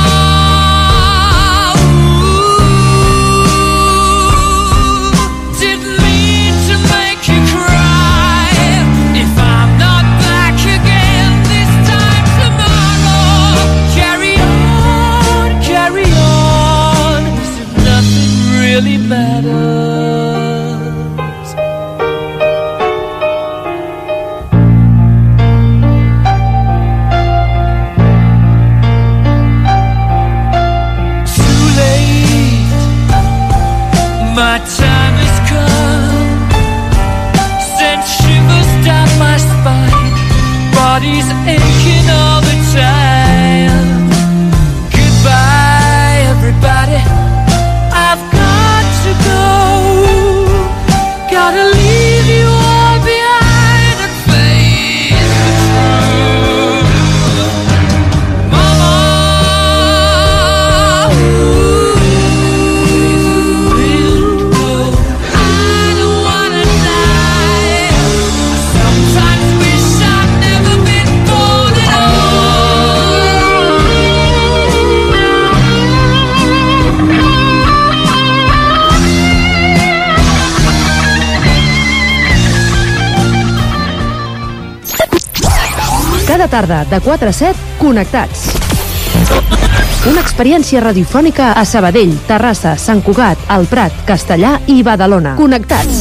really matters. Too late, my time has come. Sent shivers down my spine, body's aching all the time. Goodbye, everybody. I've got to go, gotta leave you all behind and face the truth. Mama, ooh, I don't wanna die. I sometimes wish I'd never been born at all. Cada tarda, de quatre a set, Connectats. Una experiència radiofònica a Sabadell, Terrassa, Sant Cugat, El Prat, Castellar i Badalona. Connectats.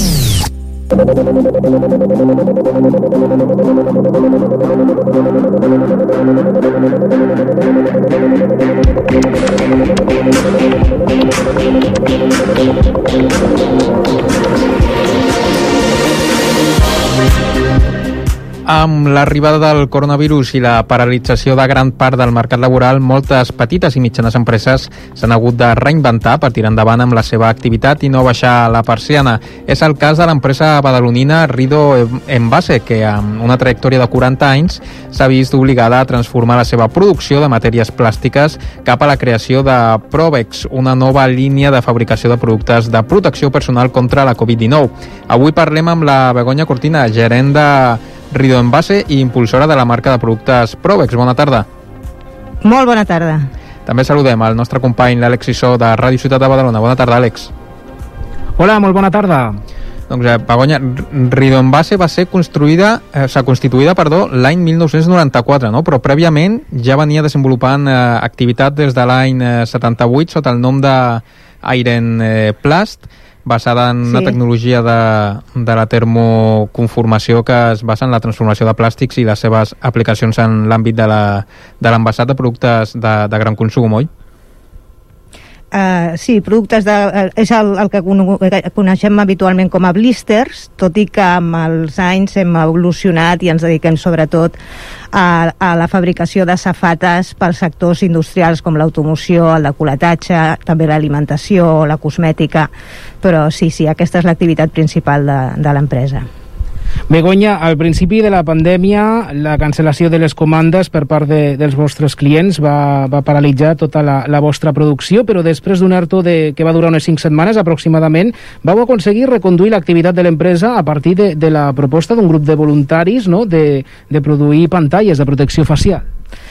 Amb l'arribada del coronavirus i la paralització de gran part del mercat laboral, moltes petites i mitjanes empreses s'han hagut de reinventar per tirar endavant amb la seva activitat i no baixar la persiana. És el cas de l'empresa badalonina Rido Envase, que amb una trajectòria de quaranta anys s'ha vist obligada a transformar la seva producció de matèries plàstiques cap a la creació de Provex, una nova línia de fabricació de productes de protecció personal contra la covid dinou. Avui parlem amb la Begoña Cortina, gerent de Rido Envase i impulsora de la marca de productes Provex. Bona tarda. Molt bona tarda. També saludem al nostre company l'Àlex Issó de Ràdio Ciutat de Badalona. Bona tarda, Àlex. Hola, molt bona tarda. Doncs eh, Begoña, Ridonbase va ser construïda, eh, s'ha constituïda, perdó, l'any mil nou-cents noranta-quatre, no? Però prèviament ja venia desenvolupant eh, activitat des de l'any eh, setanta-vuit sota el nom de Iron eh, Plast, basada en sí. una tecnologia de, de la termoconformació que es basa en la transformació de plàstics i les seves aplicacions en l'àmbit de l'envasat de, de productes de, de gran consum, oi? Uh, sí, productes de, uh, és el, el que coneixem habitualment com a blisters, tot i que amb els anys hem evolucionat i ens dediquem sobretot a, a la fabricació de safates per sectors industrials com l'automoció, el decoratatge, també l'alimentació, la cosmètica, però sí, sí, aquesta és l'activitat principal de, de l'empresa. Begoña, al principi de la pandèmia, la cancel·lació de les comandes per part de, dels vostres clients va, va paralitzar tota la, la vostra producció, però després d'un ERTO de, que va durar unes cinc setmanes aproximadament, vau aconseguir reconduir l'activitat de l'empresa a partir de, de la proposta d'un grup de voluntaris, no?, de, de produir pantalles de protecció facial.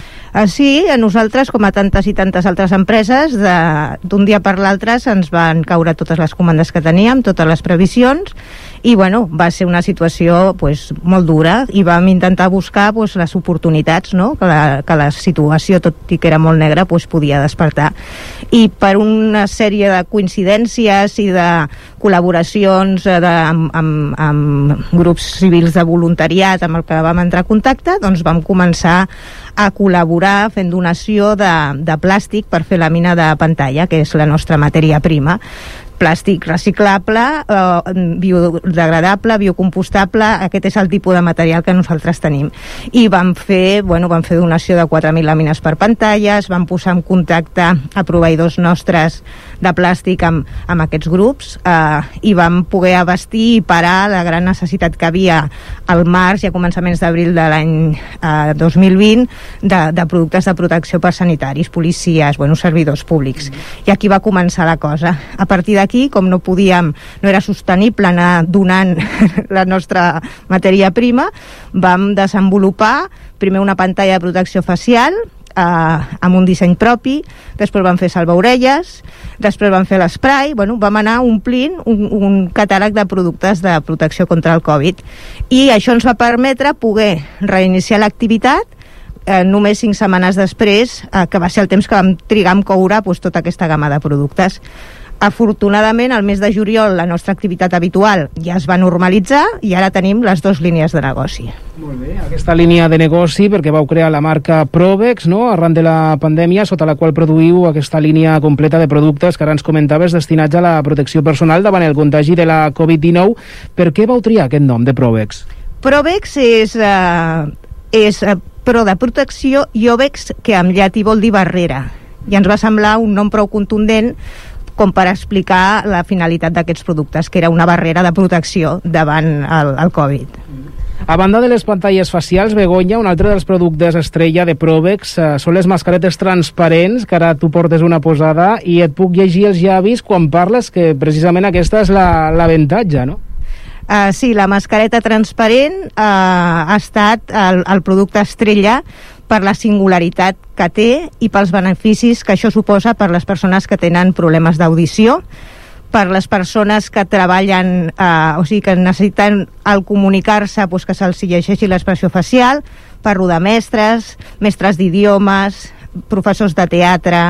Sí, a nosaltres, com a tantes i tantes altres empreses, d'un dia per l'altre se'ns van caure totes les comandes que teníem, totes les previsions, i bueno, va ser una situació pues, molt dura, i vam intentar buscar pues, les oportunitats, no?, que, la, que la situació, tot i que era molt negra, pues, podia despertar. I per una sèrie de coincidències i de col·laboracions de, amb, amb, amb grups civils de voluntariat amb el que vam entrar en contacte, doncs vam començar a col·laborar fent donació de, de plàstic per fer làmina de pantalla, que és la nostra matèria prima. Plàstic reciclable, eh, biodegradable, biocompostable, aquest és el tipus de material que nosaltres tenim. I vam fer, bueno, vam fer donació de quatre mil làmines per pantalles, vam posar en contacte a proveïdors nostres de plàstic amb, amb aquests grups eh, i vam poder abastir i parar la gran necessitat que havia al març i a començaments d'abril de l'any eh, dos mil vint de, de productes de protecció per sanitaris, policies, bueno, servidors públics. I aquí va començar la cosa. A partir d'aquí, com no podíem, no era sostenible anar donant la nostra matèria prima, vam desenvolupar primer una pantalla de protecció facial eh, amb un disseny propi, després vam fer salvaorelles, després vam fer l'esprai, bueno, vam anar omplint un, un catàleg de productes de protecció contra el Covid, i això ens va permetre poder reiniciar l'activitat eh, només cinc setmanes després, eh, que va ser el temps que vam trigar a coure pues, tota aquesta gamma de productes. Afortunadament, al mes de juliol, la nostra activitat habitual ja es va normalitzar i ara tenim les dues línies de negoci. Molt bé, aquesta línia de negoci, perquè vau crear la marca Provex, no?, arran de la pandèmia, sota la qual produïu aquesta línia completa de productes que ara ens comentaves destinats a la protecció personal davant el contagi de la covid dinou. Per què vau triar aquest nom de Provex? Provex és, eh, és eh, pro de protecció, i Ovex, que en llatí vol dir barrera. I ens va semblar un nom prou contundent com per explicar la finalitat d'aquests productes, que era una barrera de protecció davant el, el Covid. A banda de les pantalles facials, Begoña, un altre dels productes estrella de Provex eh, són les mascaretes transparents, que ara tu portes una posada i et puc llegir els llavis quan parles, que precisament aquesta és l'avantatge, no? Uh, sí, la mascareta transparent uh, ha estat el, el producte estrella per la singularitat que té i pels beneficis que això suposa per les persones que tenen problemes d'audició, per les persones que treballen, eh, o sigui, que necessiten al comunicar-se pues, que se'ls llegeixi l'expressió facial, per rodamestres, mestres d'idiomes, professors de teatre,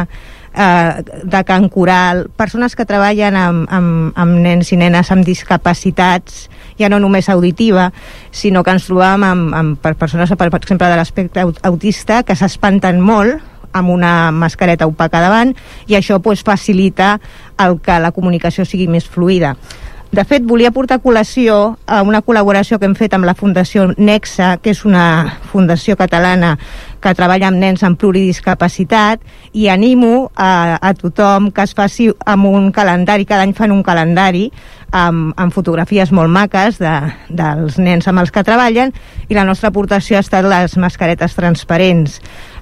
eh, de cant coral, persones que treballen amb, amb, amb nens i nenes amb discapacitats, ja no només auditiva, sinó que ens trobàvem amb, amb per persones, per, per exemple, de l'aspecte autista, que s'espanten molt amb una mascareta opaca davant, i això pues, facilita el que la comunicació sigui més fluida. De fet, volia portar a col·lació a una col·laboració que hem fet amb la Fundació Nexa, que és una fundació catalana que treballa amb nens amb pluridiscapacitat, i animo a, a tothom que es faci amb un calendari, cada any fan un calendari amb, amb fotografies molt maques de, dels nens amb els que treballen, i la nostra aportació ha estat les mascaretes transparents,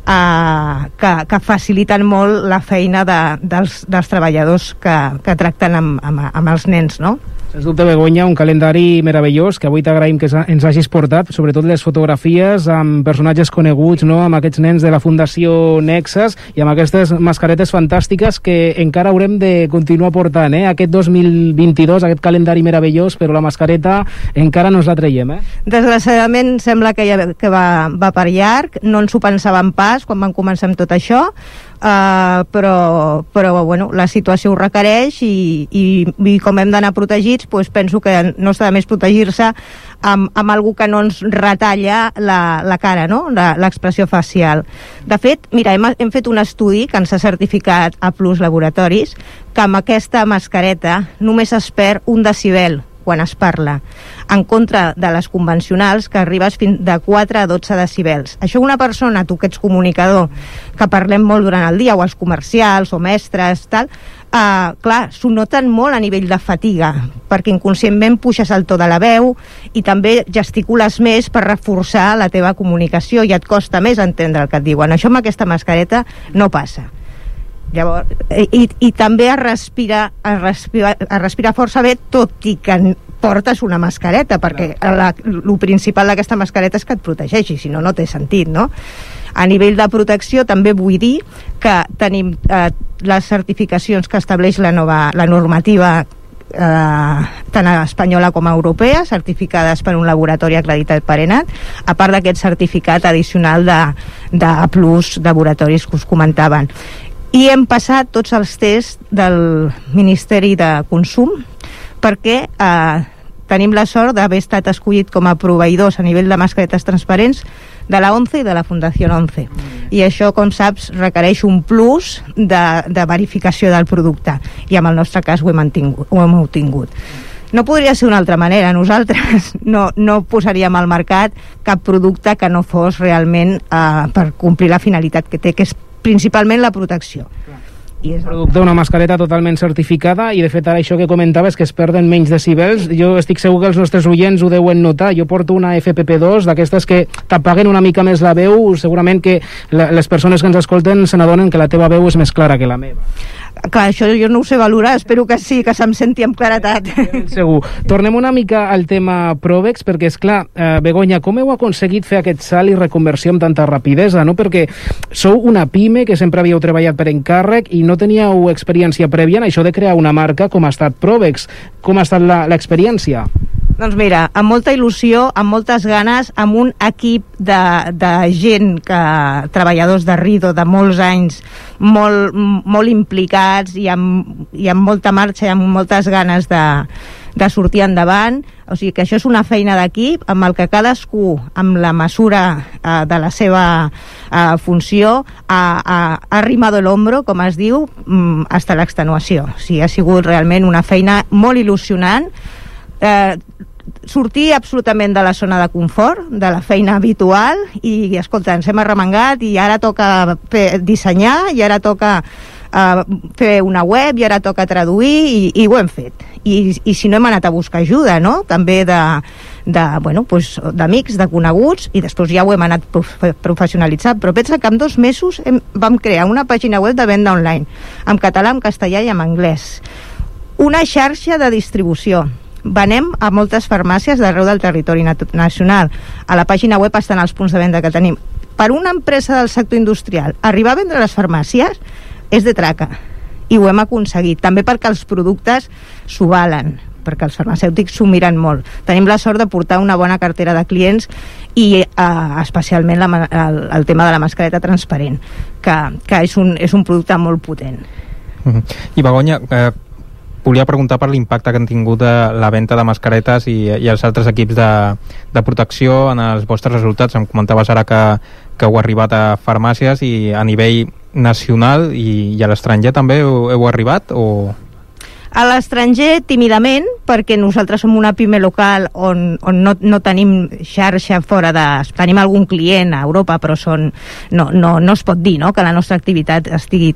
Uh, que, que faciliten molt la feina de, dels, dels treballadors que, que tracten amb, amb, amb els nens, no? Sens dubte, Begoña, un calendari meravellós que avui t'agraïm que ens hagis portat, sobretot les fotografies amb personatges coneguts, no?, amb aquests nens de la Fundació Nexas i amb aquestes mascaretes fantàstiques que encara haurem de continuar portant, eh? Aquest dos mil vint-i-dos, aquest calendari meravellós, però la mascareta encara no ens la traiem, eh? Desgraciadament sembla que, ja, que va, va per llarg, no ens ho pensàvem pas quan vam començar amb tot això, Uh, però, però bueno, la situació ho requereix i, i, i com hem d'anar protegits, doncs penso que no està de més protegir-se amb, amb algú que no ens retalla la, la cara, no? L'expressió facial. De fet, mira, hem, hem fet un estudi que ens ha certificat A Plus Laboratoris que amb aquesta mascareta només es perd un decibel quan es parla, en contra de les convencionals, que arribes fins de quatre a dotze decibels. Això una persona, tu que ets comunicador, que parlem molt durant el dia, o els comercials, o mestres, tal, uh, clar, s'ho noten molt a nivell de fatiga, perquè inconscientment puixes el to de la veu i també gesticules més per reforçar la teva comunicació i et costa més entendre el que et diuen. Això amb aquesta mascareta no passa. Llavors, i, i també es respira, es respira, es respira força bé, tot i que portes una mascareta, perquè la, el principal d'aquesta mascareta és que et protegeixi, si no, no té sentit, no? A nivell de protecció també vull dir que tenim eh, les certificacions que estableix la nova la normativa Eh, tant espanyola com europea, certificades per un laboratori acreditat per ENAT, a part d'aquest certificat addicional de, de A Plus laboratoris que us comentaven. I hem passat tots els tests del Ministeri de Consum perquè eh, tenim la sort d'haver estat escollit com a proveïdors a nivell de mascaretes transparents de la ONCE i de la Fundació ONCE. I això, com saps, requereix un plus de, de verificació del producte. I en el nostre cas ho hem, mantingut, ho hem obtingut. No podria ser d'una altra manera. Nosaltres no, no posaríem al mercat cap producte que no fos realment eh, per complir la finalitat que té, que és principalment la protecció. I és producte d'una mascareta totalment certificada i de fet ara això que comentaves que es perden menys decibels, jo estic segur que els nostres oients ho deuen notar. Jo porto una F P P dos d'aquestes que t'apaguen una mica més la veu, segurament que la, les persones que ens escolten se n'adonen que la teva veu és més clara que la meva. Clar, això jo no ho sé valorar, espero que sí, que se'm senti amb claretat. Segur. Tornem una mica al tema Provex, perquè, és clar, eh, Begoña, com heu aconseguit fer aquest salt i reconversió amb tanta rapidesa, no? Perquè sou una pime que sempre havíeu treballat per encàrrec i no teníeu experiència prèvia en això de crear una marca com ha estat Provex. Com ha estat l'experiència? Doncs mira, amb molta il·lusió, amb moltes ganes, amb un equip de, de gent, que treballadors de Rido de molts anys, molt, molt implicats i amb, i amb molta marxa i amb moltes ganes de, de sortir endavant. O sigui que això és una feina d'equip amb el que cadascú, amb la mesura eh, de la seva eh, funció, ha, ha, ha rimado el hombro, com es diu, fins a l'extenuació. O sigui, ha sigut realment una feina molt il·lusionant, eh, sortir absolutament de la zona de confort, de la feina habitual, i escolta, ens hem arremangat i ara toca fer, dissenyar, i ara toca uh, fer una web, i ara toca traduir, i, i ho hem fet. I, i si no, hem anat a buscar ajuda, no? També de, de, bueno, pues, d'amics, de coneguts, i després ja ho hem anat prof professionalitzant. Però pensa que en dos mesos hem, vam crear una pàgina web de venda online, en català, en castellà i en anglès. Una xarxa de distribució. Venem a moltes farmàcies d'arreu del territori nacional. A la pàgina web estan els punts de venda que tenim. Per una empresa del sector industrial, arribar a vendre a les farmàcies és de traca. I ho hem aconseguit. També perquè els productes s'ho valen, perquè els farmacèutics s'ho miren molt. Tenim la sort de portar una bona cartera de clients i eh, especialment la, el, el tema de la mascareta transparent, que, que és, un, és un producte molt potent. Uh-huh. I Begoña, eh, volia preguntar per l'impacte que han tingut la venda de mascaretes i, i els altres equips de, de protecció en els vostres resultats. Em comentaves ara que, que heu arribat a farmàcies i a nivell nacional i, i a l'estranger també heu, heu arribat o...? A l'estranger, tímidament, perquè nosaltres som una pime local on, on no, no tenim xarxa fora de... Tenim algun client a Europa, però són, no, no, no es pot dir, no?, que la nostra activitat estigui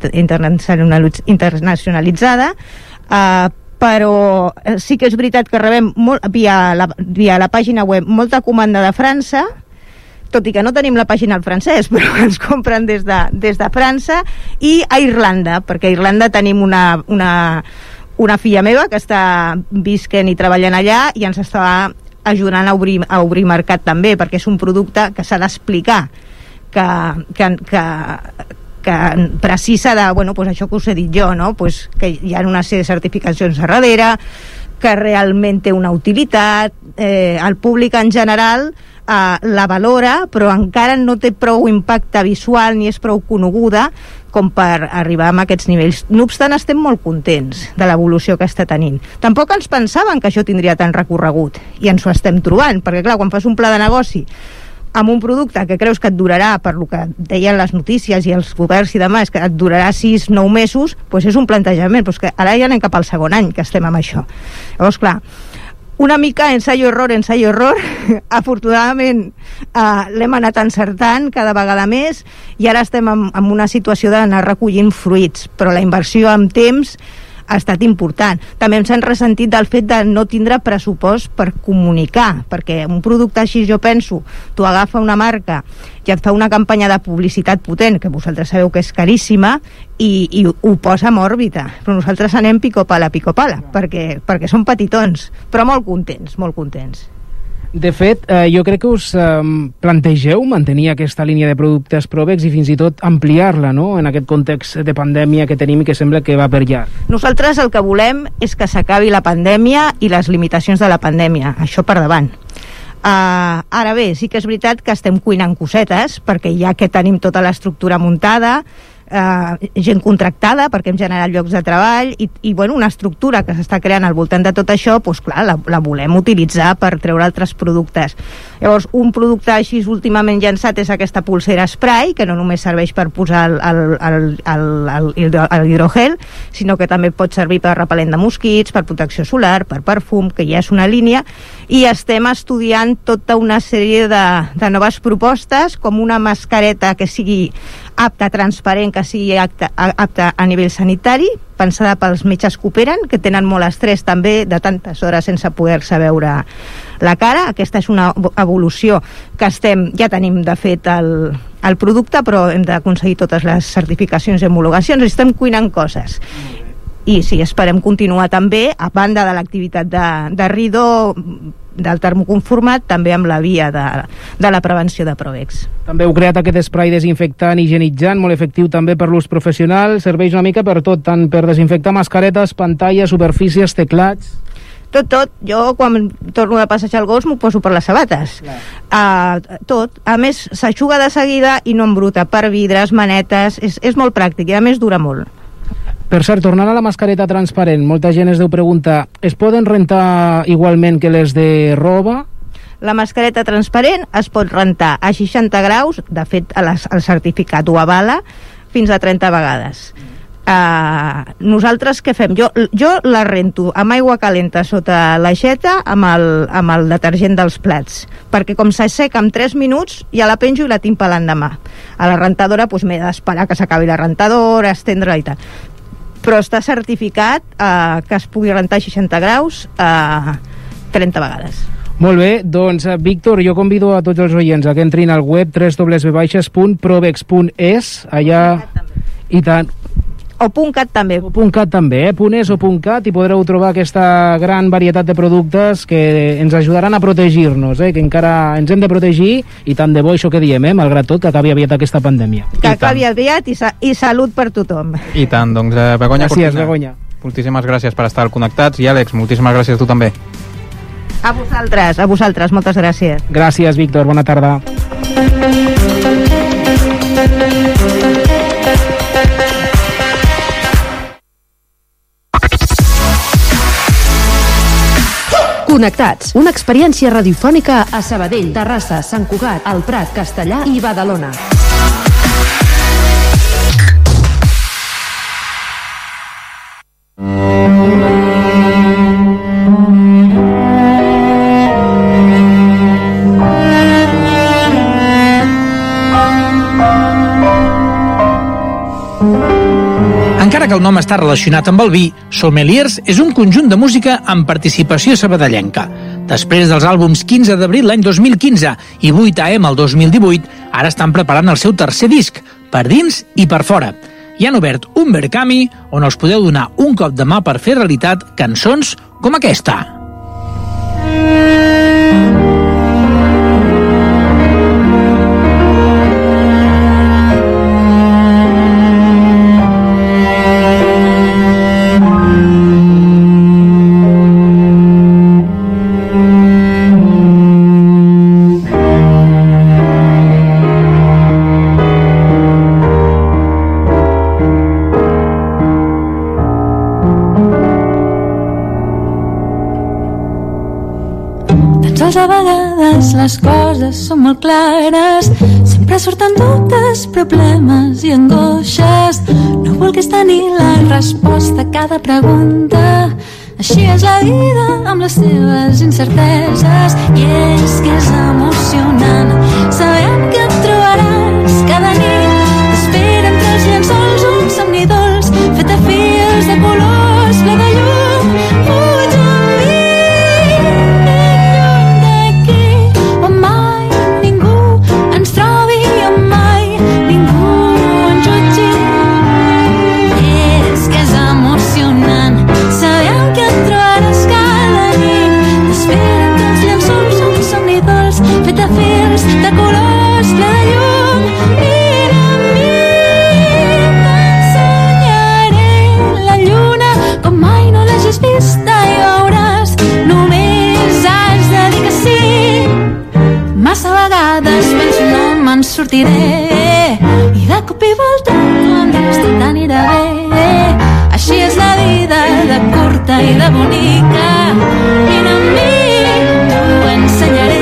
internacionalitzada, uh, però sí que és veritat que rebem molt, via, la, via la pàgina web molta comanda de França, tot i que no tenim la pàgina al francès, però ens compren des de, des de França, i a Irlanda, perquè a Irlanda tenim una... una una filla meva que està visquent i treballant allà i ens està ajudant a obrir, a obrir mercat també, perquè és un producte que s'ha d'explicar, que, que, que, que precisa de, bueno, pues això que us he dit jo, no? Pues que hi ha una sèrie de certificacions a darrere, que realment té una utilitat, eh, el públic en general eh, la valora, però encara no té prou impacte visual ni és prou coneguda com per arribar a aquests nivells. No obstant, estem molt contents de l'evolució que està tenint. Tampoc ens pensaven que això tindria tant recorregut, i ens ho estem trobant, perquè clar, quan fas un pla de negoci amb un producte que creus que et durarà, per lo que deien les notícies i els governs i demà, és que et durarà sis nou mesos, doncs és un plantejament, doncs que ara ja anem cap al segon any que estem amb això. Llavors, clar, una mica ensayo-error, ensayo-error, afortunadament eh, l'hem anat encertant cada vegada més i ara estem en, en una situació d'anar recollint fruits, però la inversió en temps ha estat important. També ens han ressentit del fet de no tindre pressupost per comunicar, perquè un producte així, jo penso, tu agafa una marca i et fa una campanya de publicitat potent, que vosaltres sabeu que és caríssima, i, i ho posa en òrbita. Però nosaltres anem pico-pala, pico-pala, perquè, perquè som petitons, però molt contents, molt contents. De fet, eh, jo crec que us eh, plantegeu mantenir aquesta línia de productes Provex i fins i tot ampliar-la, no?, en aquest context de pandèmia que tenim i que sembla que va per llarg. Nosaltres el que volem és que s'acabi la pandèmia i les limitacions de la pandèmia, això per davant. Uh, ara bé, sí que és veritat que estem cuinant cosetes, perquè ja que tenim tota l'estructura muntada, Uh, gent contractada perquè hem generat llocs de treball i, i bueno, una estructura que s'està creant al voltant de tot això, doncs clar, la, la volem utilitzar per treure altres productes. Llavors, un producte així últimament llançat és aquesta pulsera spray, que no només serveix per posar el, el, el, el, el, el hidrogel, sinó que també pot servir per repel·lent de mosquits, per protecció solar, per perfum, que ja és una línia, i estem estudiant tota una sèrie de, de noves propostes, com una mascareta que sigui apta, transparent, que sigui apta, apta a nivell sanitari, pensada pels metges que operen, que tenen molt estrès també de tantes hores sense poder-se veure la cara. Aquesta és una evolució que estem, ja tenim de fet el, el producte, però hem d'aconseguir totes les certificacions i homologacions, estem cuinant coses. I sí, esperem continuar també, a banda de l'activitat de, de Rido, del termoconformat, també amb la via de, de la prevenció de Provex. També heu creat aquest spray desinfectant i higienitzant, molt efectiu també per l'ús professional, serveix una mica per tot, tant per desinfectar mascaretes, pantalles, superfícies, teclats... Tot, tot. Jo, quan torno de passejar el gos, m'ho poso per les sabates. Uh, tot. A més, s'aixuga de seguida i no embruta per vidres, manetes... És, és molt pràctic i a més dura molt. Per cert, tornant a la mascareta transparent, molta gent es deu preguntar, es poden rentar igualment que les de roba? La mascareta transparent es pot rentar a seixanta graus, de fet el certificat ho avala, fins a trenta vegades. Uh, nosaltres què fem? Jo, jo la rento amb aigua calenta sota l'aixeta amb el, amb el detergent dels plats, perquè com s'asseca en tres minuts ja la penjo i la tinc per l'endemà. A la rentadora doncs, m'he d'esperar que s'acabi la rentadora, estendre-la i tal. Però està certificat eh, que es pugui rentar a seixanta graus eh, trenta vegades. Molt bé, doncs, Víctor, jo convido a tots els oients a que entrin al web w w w punt provex punt es, allà... I tant. O .cat també. O .cat també, eh? .es o .cat, i podreu trobar aquesta gran varietat de productes que ens ajudaran a protegir-nos, eh? Que encara ens hem de protegir, i tant de bo això que diem, eh? Malgrat tot, que acabi aviat aquesta pandèmia. Que acabi aviat i, sa i salut per tothom. I tant, doncs, eh, Begoña Gràcies, Cortina, Begoña. moltíssimes gràcies per estar al Connectats, i Àlex, moltíssimes gràcies a tu també. A vosaltres, a vosaltres, moltes gràcies. Gràcies, Víctor, bona tarda. Connectats, una experiència radiofònica a Sabadell, Terrassa, Sant Cugat, El Prat, Castellar i Badalona. Encara que el nom està relacionat amb el vi, Sommeliers és un conjunt de música amb participació sabadellenca. Després dels àlbums quinze d'abril l'any dos mil quinze i vuit A M el dos mil divuit, ara estan preparant el seu tercer disc, per dins i per fora. i han obert un Verkami on els podeu donar un cop de mà per fer realitat cançons com aquesta. A vegades les coses són molt clares, sempre surten dubtes, problemes i angoixes. No vulguis tenir la resposta a cada pregunta. Així és la vida amb les seves incerteses. I és que és emocionant sabent que et trobaràs cada nit. T'espera entre els llençols un somni dolç fet de fils de colors, ple de llum. Fuig amb mi de colors, ple de llum. Mira a mi, t'ensenyaré la lluna com mai no l'hagis vista i veuràs, només has de dir que sí. Massa vegades penso no me'n sortiré i de cop i volta quan dius tot anirà bé. Així és la vida de curta i de bonica. Mira a mi, t'ho ensenyaré.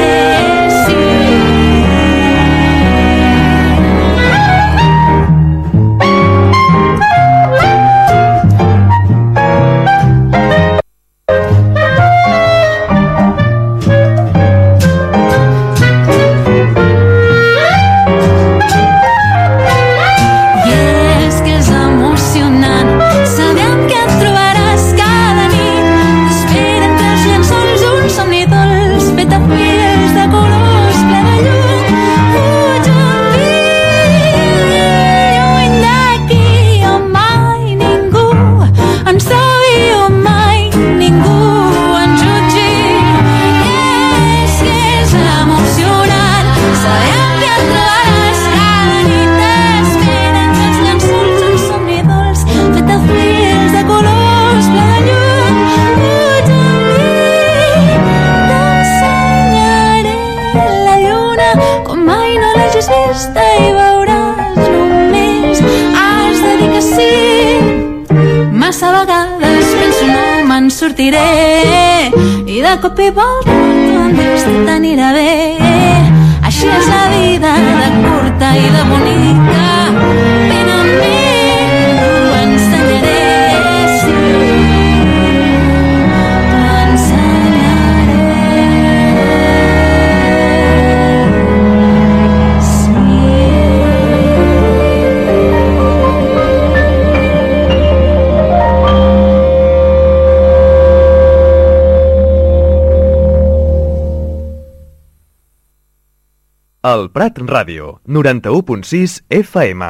Sortiré i de cop i volta quan dius tot anirà bé. Així és la vida de curta i de bonica. Vine amb mi, t'ho ensenyaré, sí, t'ho ensenyaré, El Prat Ràdio, noranta-u punt sis F M.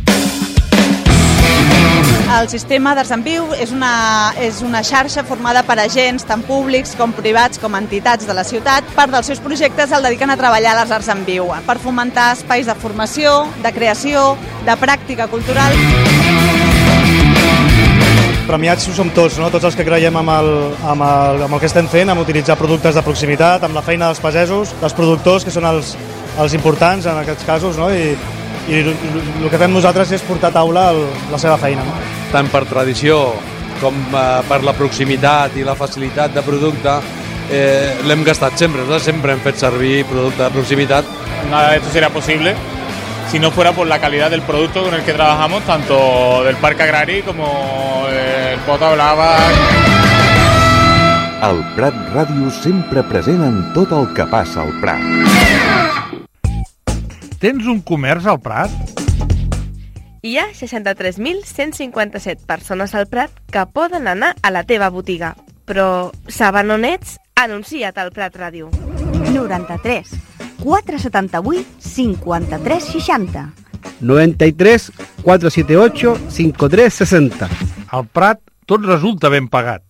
El sistema d'Arts en Viu és una, és una xarxa formada per agents, tant públics com privats com entitats de la ciutat. Part dels seus projectes el dediquen a treballar a les arts en viu, per fomentar espais de formació, de creació, de pràctica cultural. Premiats ho som tots, no? Tots els que creiem amb el, amb, el, amb el que estem fent, amb utilitzar productes de proximitat, amb la feina dels pagesos, dels productors, que són els, els importants en aquests casos, no? I, i el que fem nosaltres és portar a taula el, la seva feina. No? Tant per tradició com eh, per la proximitat i la facilitat de producte, eh, l'hem gastat sempre, ¿no? Sempre hem fet servir producte de proximitat. Nada de esto sería posible si no fuera por la calidad del producto con el que trabajamos, tanto del Parc Agrari como del Pota Blava. El Prat Ràdio sempre present en tot el que passa al Prat. Tens un comerç al Prat? Hi ha seixanta-tres mil cent cinquanta-set persones al Prat que poden anar a la teva botiga. Però saben on ets? Anuncia't al Prat Ràdio. noranta-tres quatre setanta-vuit cinquanta-tres seixanta. noventa y tres, cuatro siete ocho, cinco tres sesenta. Al Prat tot resulta ben pagat.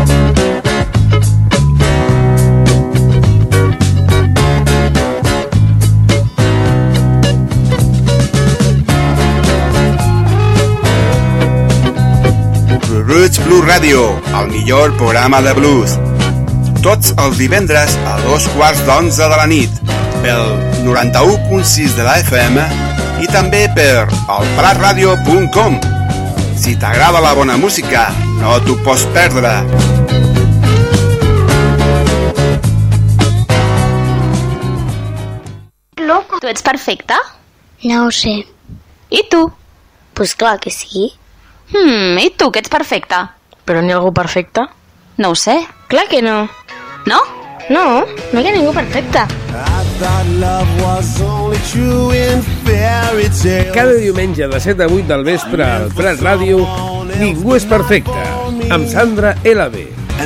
Roots Blues Radio, el millor programa de blues. Tots els divendres a dos quarts d'onze de la nit, pel noranta-u punt sis de la F M i també per el prat radio punt com. Si t'agrada la bona música, no t'ho pots perdre. Loco, tu ets perfecte? No ho sé. I tu? Pues clar que sí. Hmm, i tu, que ets perfecte? Però n'hi ha algú perfecte? No ho sé. Clar que no. No? No, no hi ha ningú perfecte. Cada diumenge de set a vuit del vespre al Prat Ràdio, Ningú és perfecte, amb Sandra L B.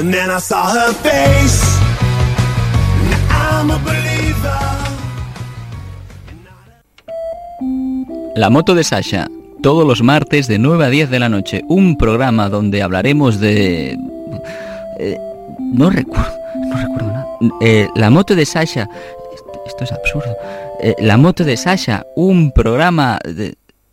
La moto de Sasha, todos los martes de nueve a diez de la noche, un programa donde hablaremos de... Eh, no recuerdo, no recuerdo nada. Eh, la moto de Sasha, esto, esto es absurdo. Eh, la moto de Sasha, un programa de...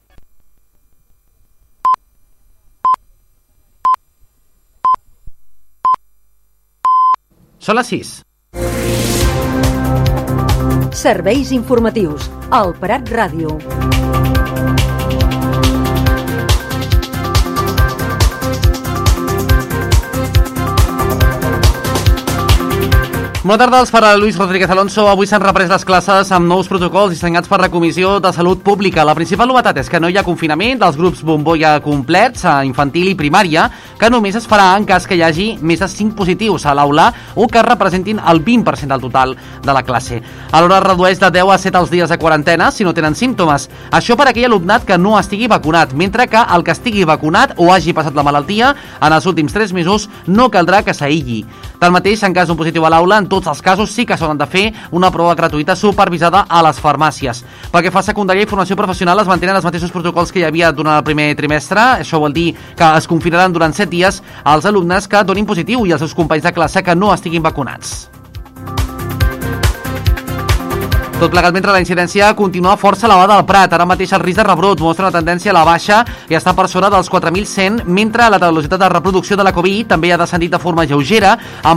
Són les sis. Serveis informatius al Prat Ràdio. Bona tarda, els farà Luis Rodríguez Alonso. Avui s'han reprès les classes amb nous protocols dissenyats per la Comissió de Salut Pública. La principal novetat és que no hi ha confinament dels grups bombolla complets a infantil i primària, que només es farà en cas que hi hagi més de cinc positius a l'aula o que representin el vint per cent del total de la classe. Alhora es redueix de deu a set els dies de quarantena si no tenen símptomes. Això per aquell alumnat que no estigui vacunat, mentre que el que estigui vacunat o hagi passat la malaltia en els últims tres mesos no caldrà que s'aïlli. Tanmateix, en cas d'un positiu a l'aula, en tots els casos sí que s'han de fer una prova gratuïta supervisada a les farmàcies. Pel que fa a secundària i formació professional, es mantenen els mateixos protocols que hi havia durant el primer trimestre. Això vol dir que es confinaran durant set dies als alumnes que donin positiu i als seus companys de classe que no estiguin vacunats. Tot plegat mentre la incidència continua força elevada al Prat. Ara mateix el risc de rebrot mostra una tendència a la baixa i està per sobre dels quatre mil cent, mentre la velocitat de reproducció de la Covid també ha descendit de forma lleugera, amb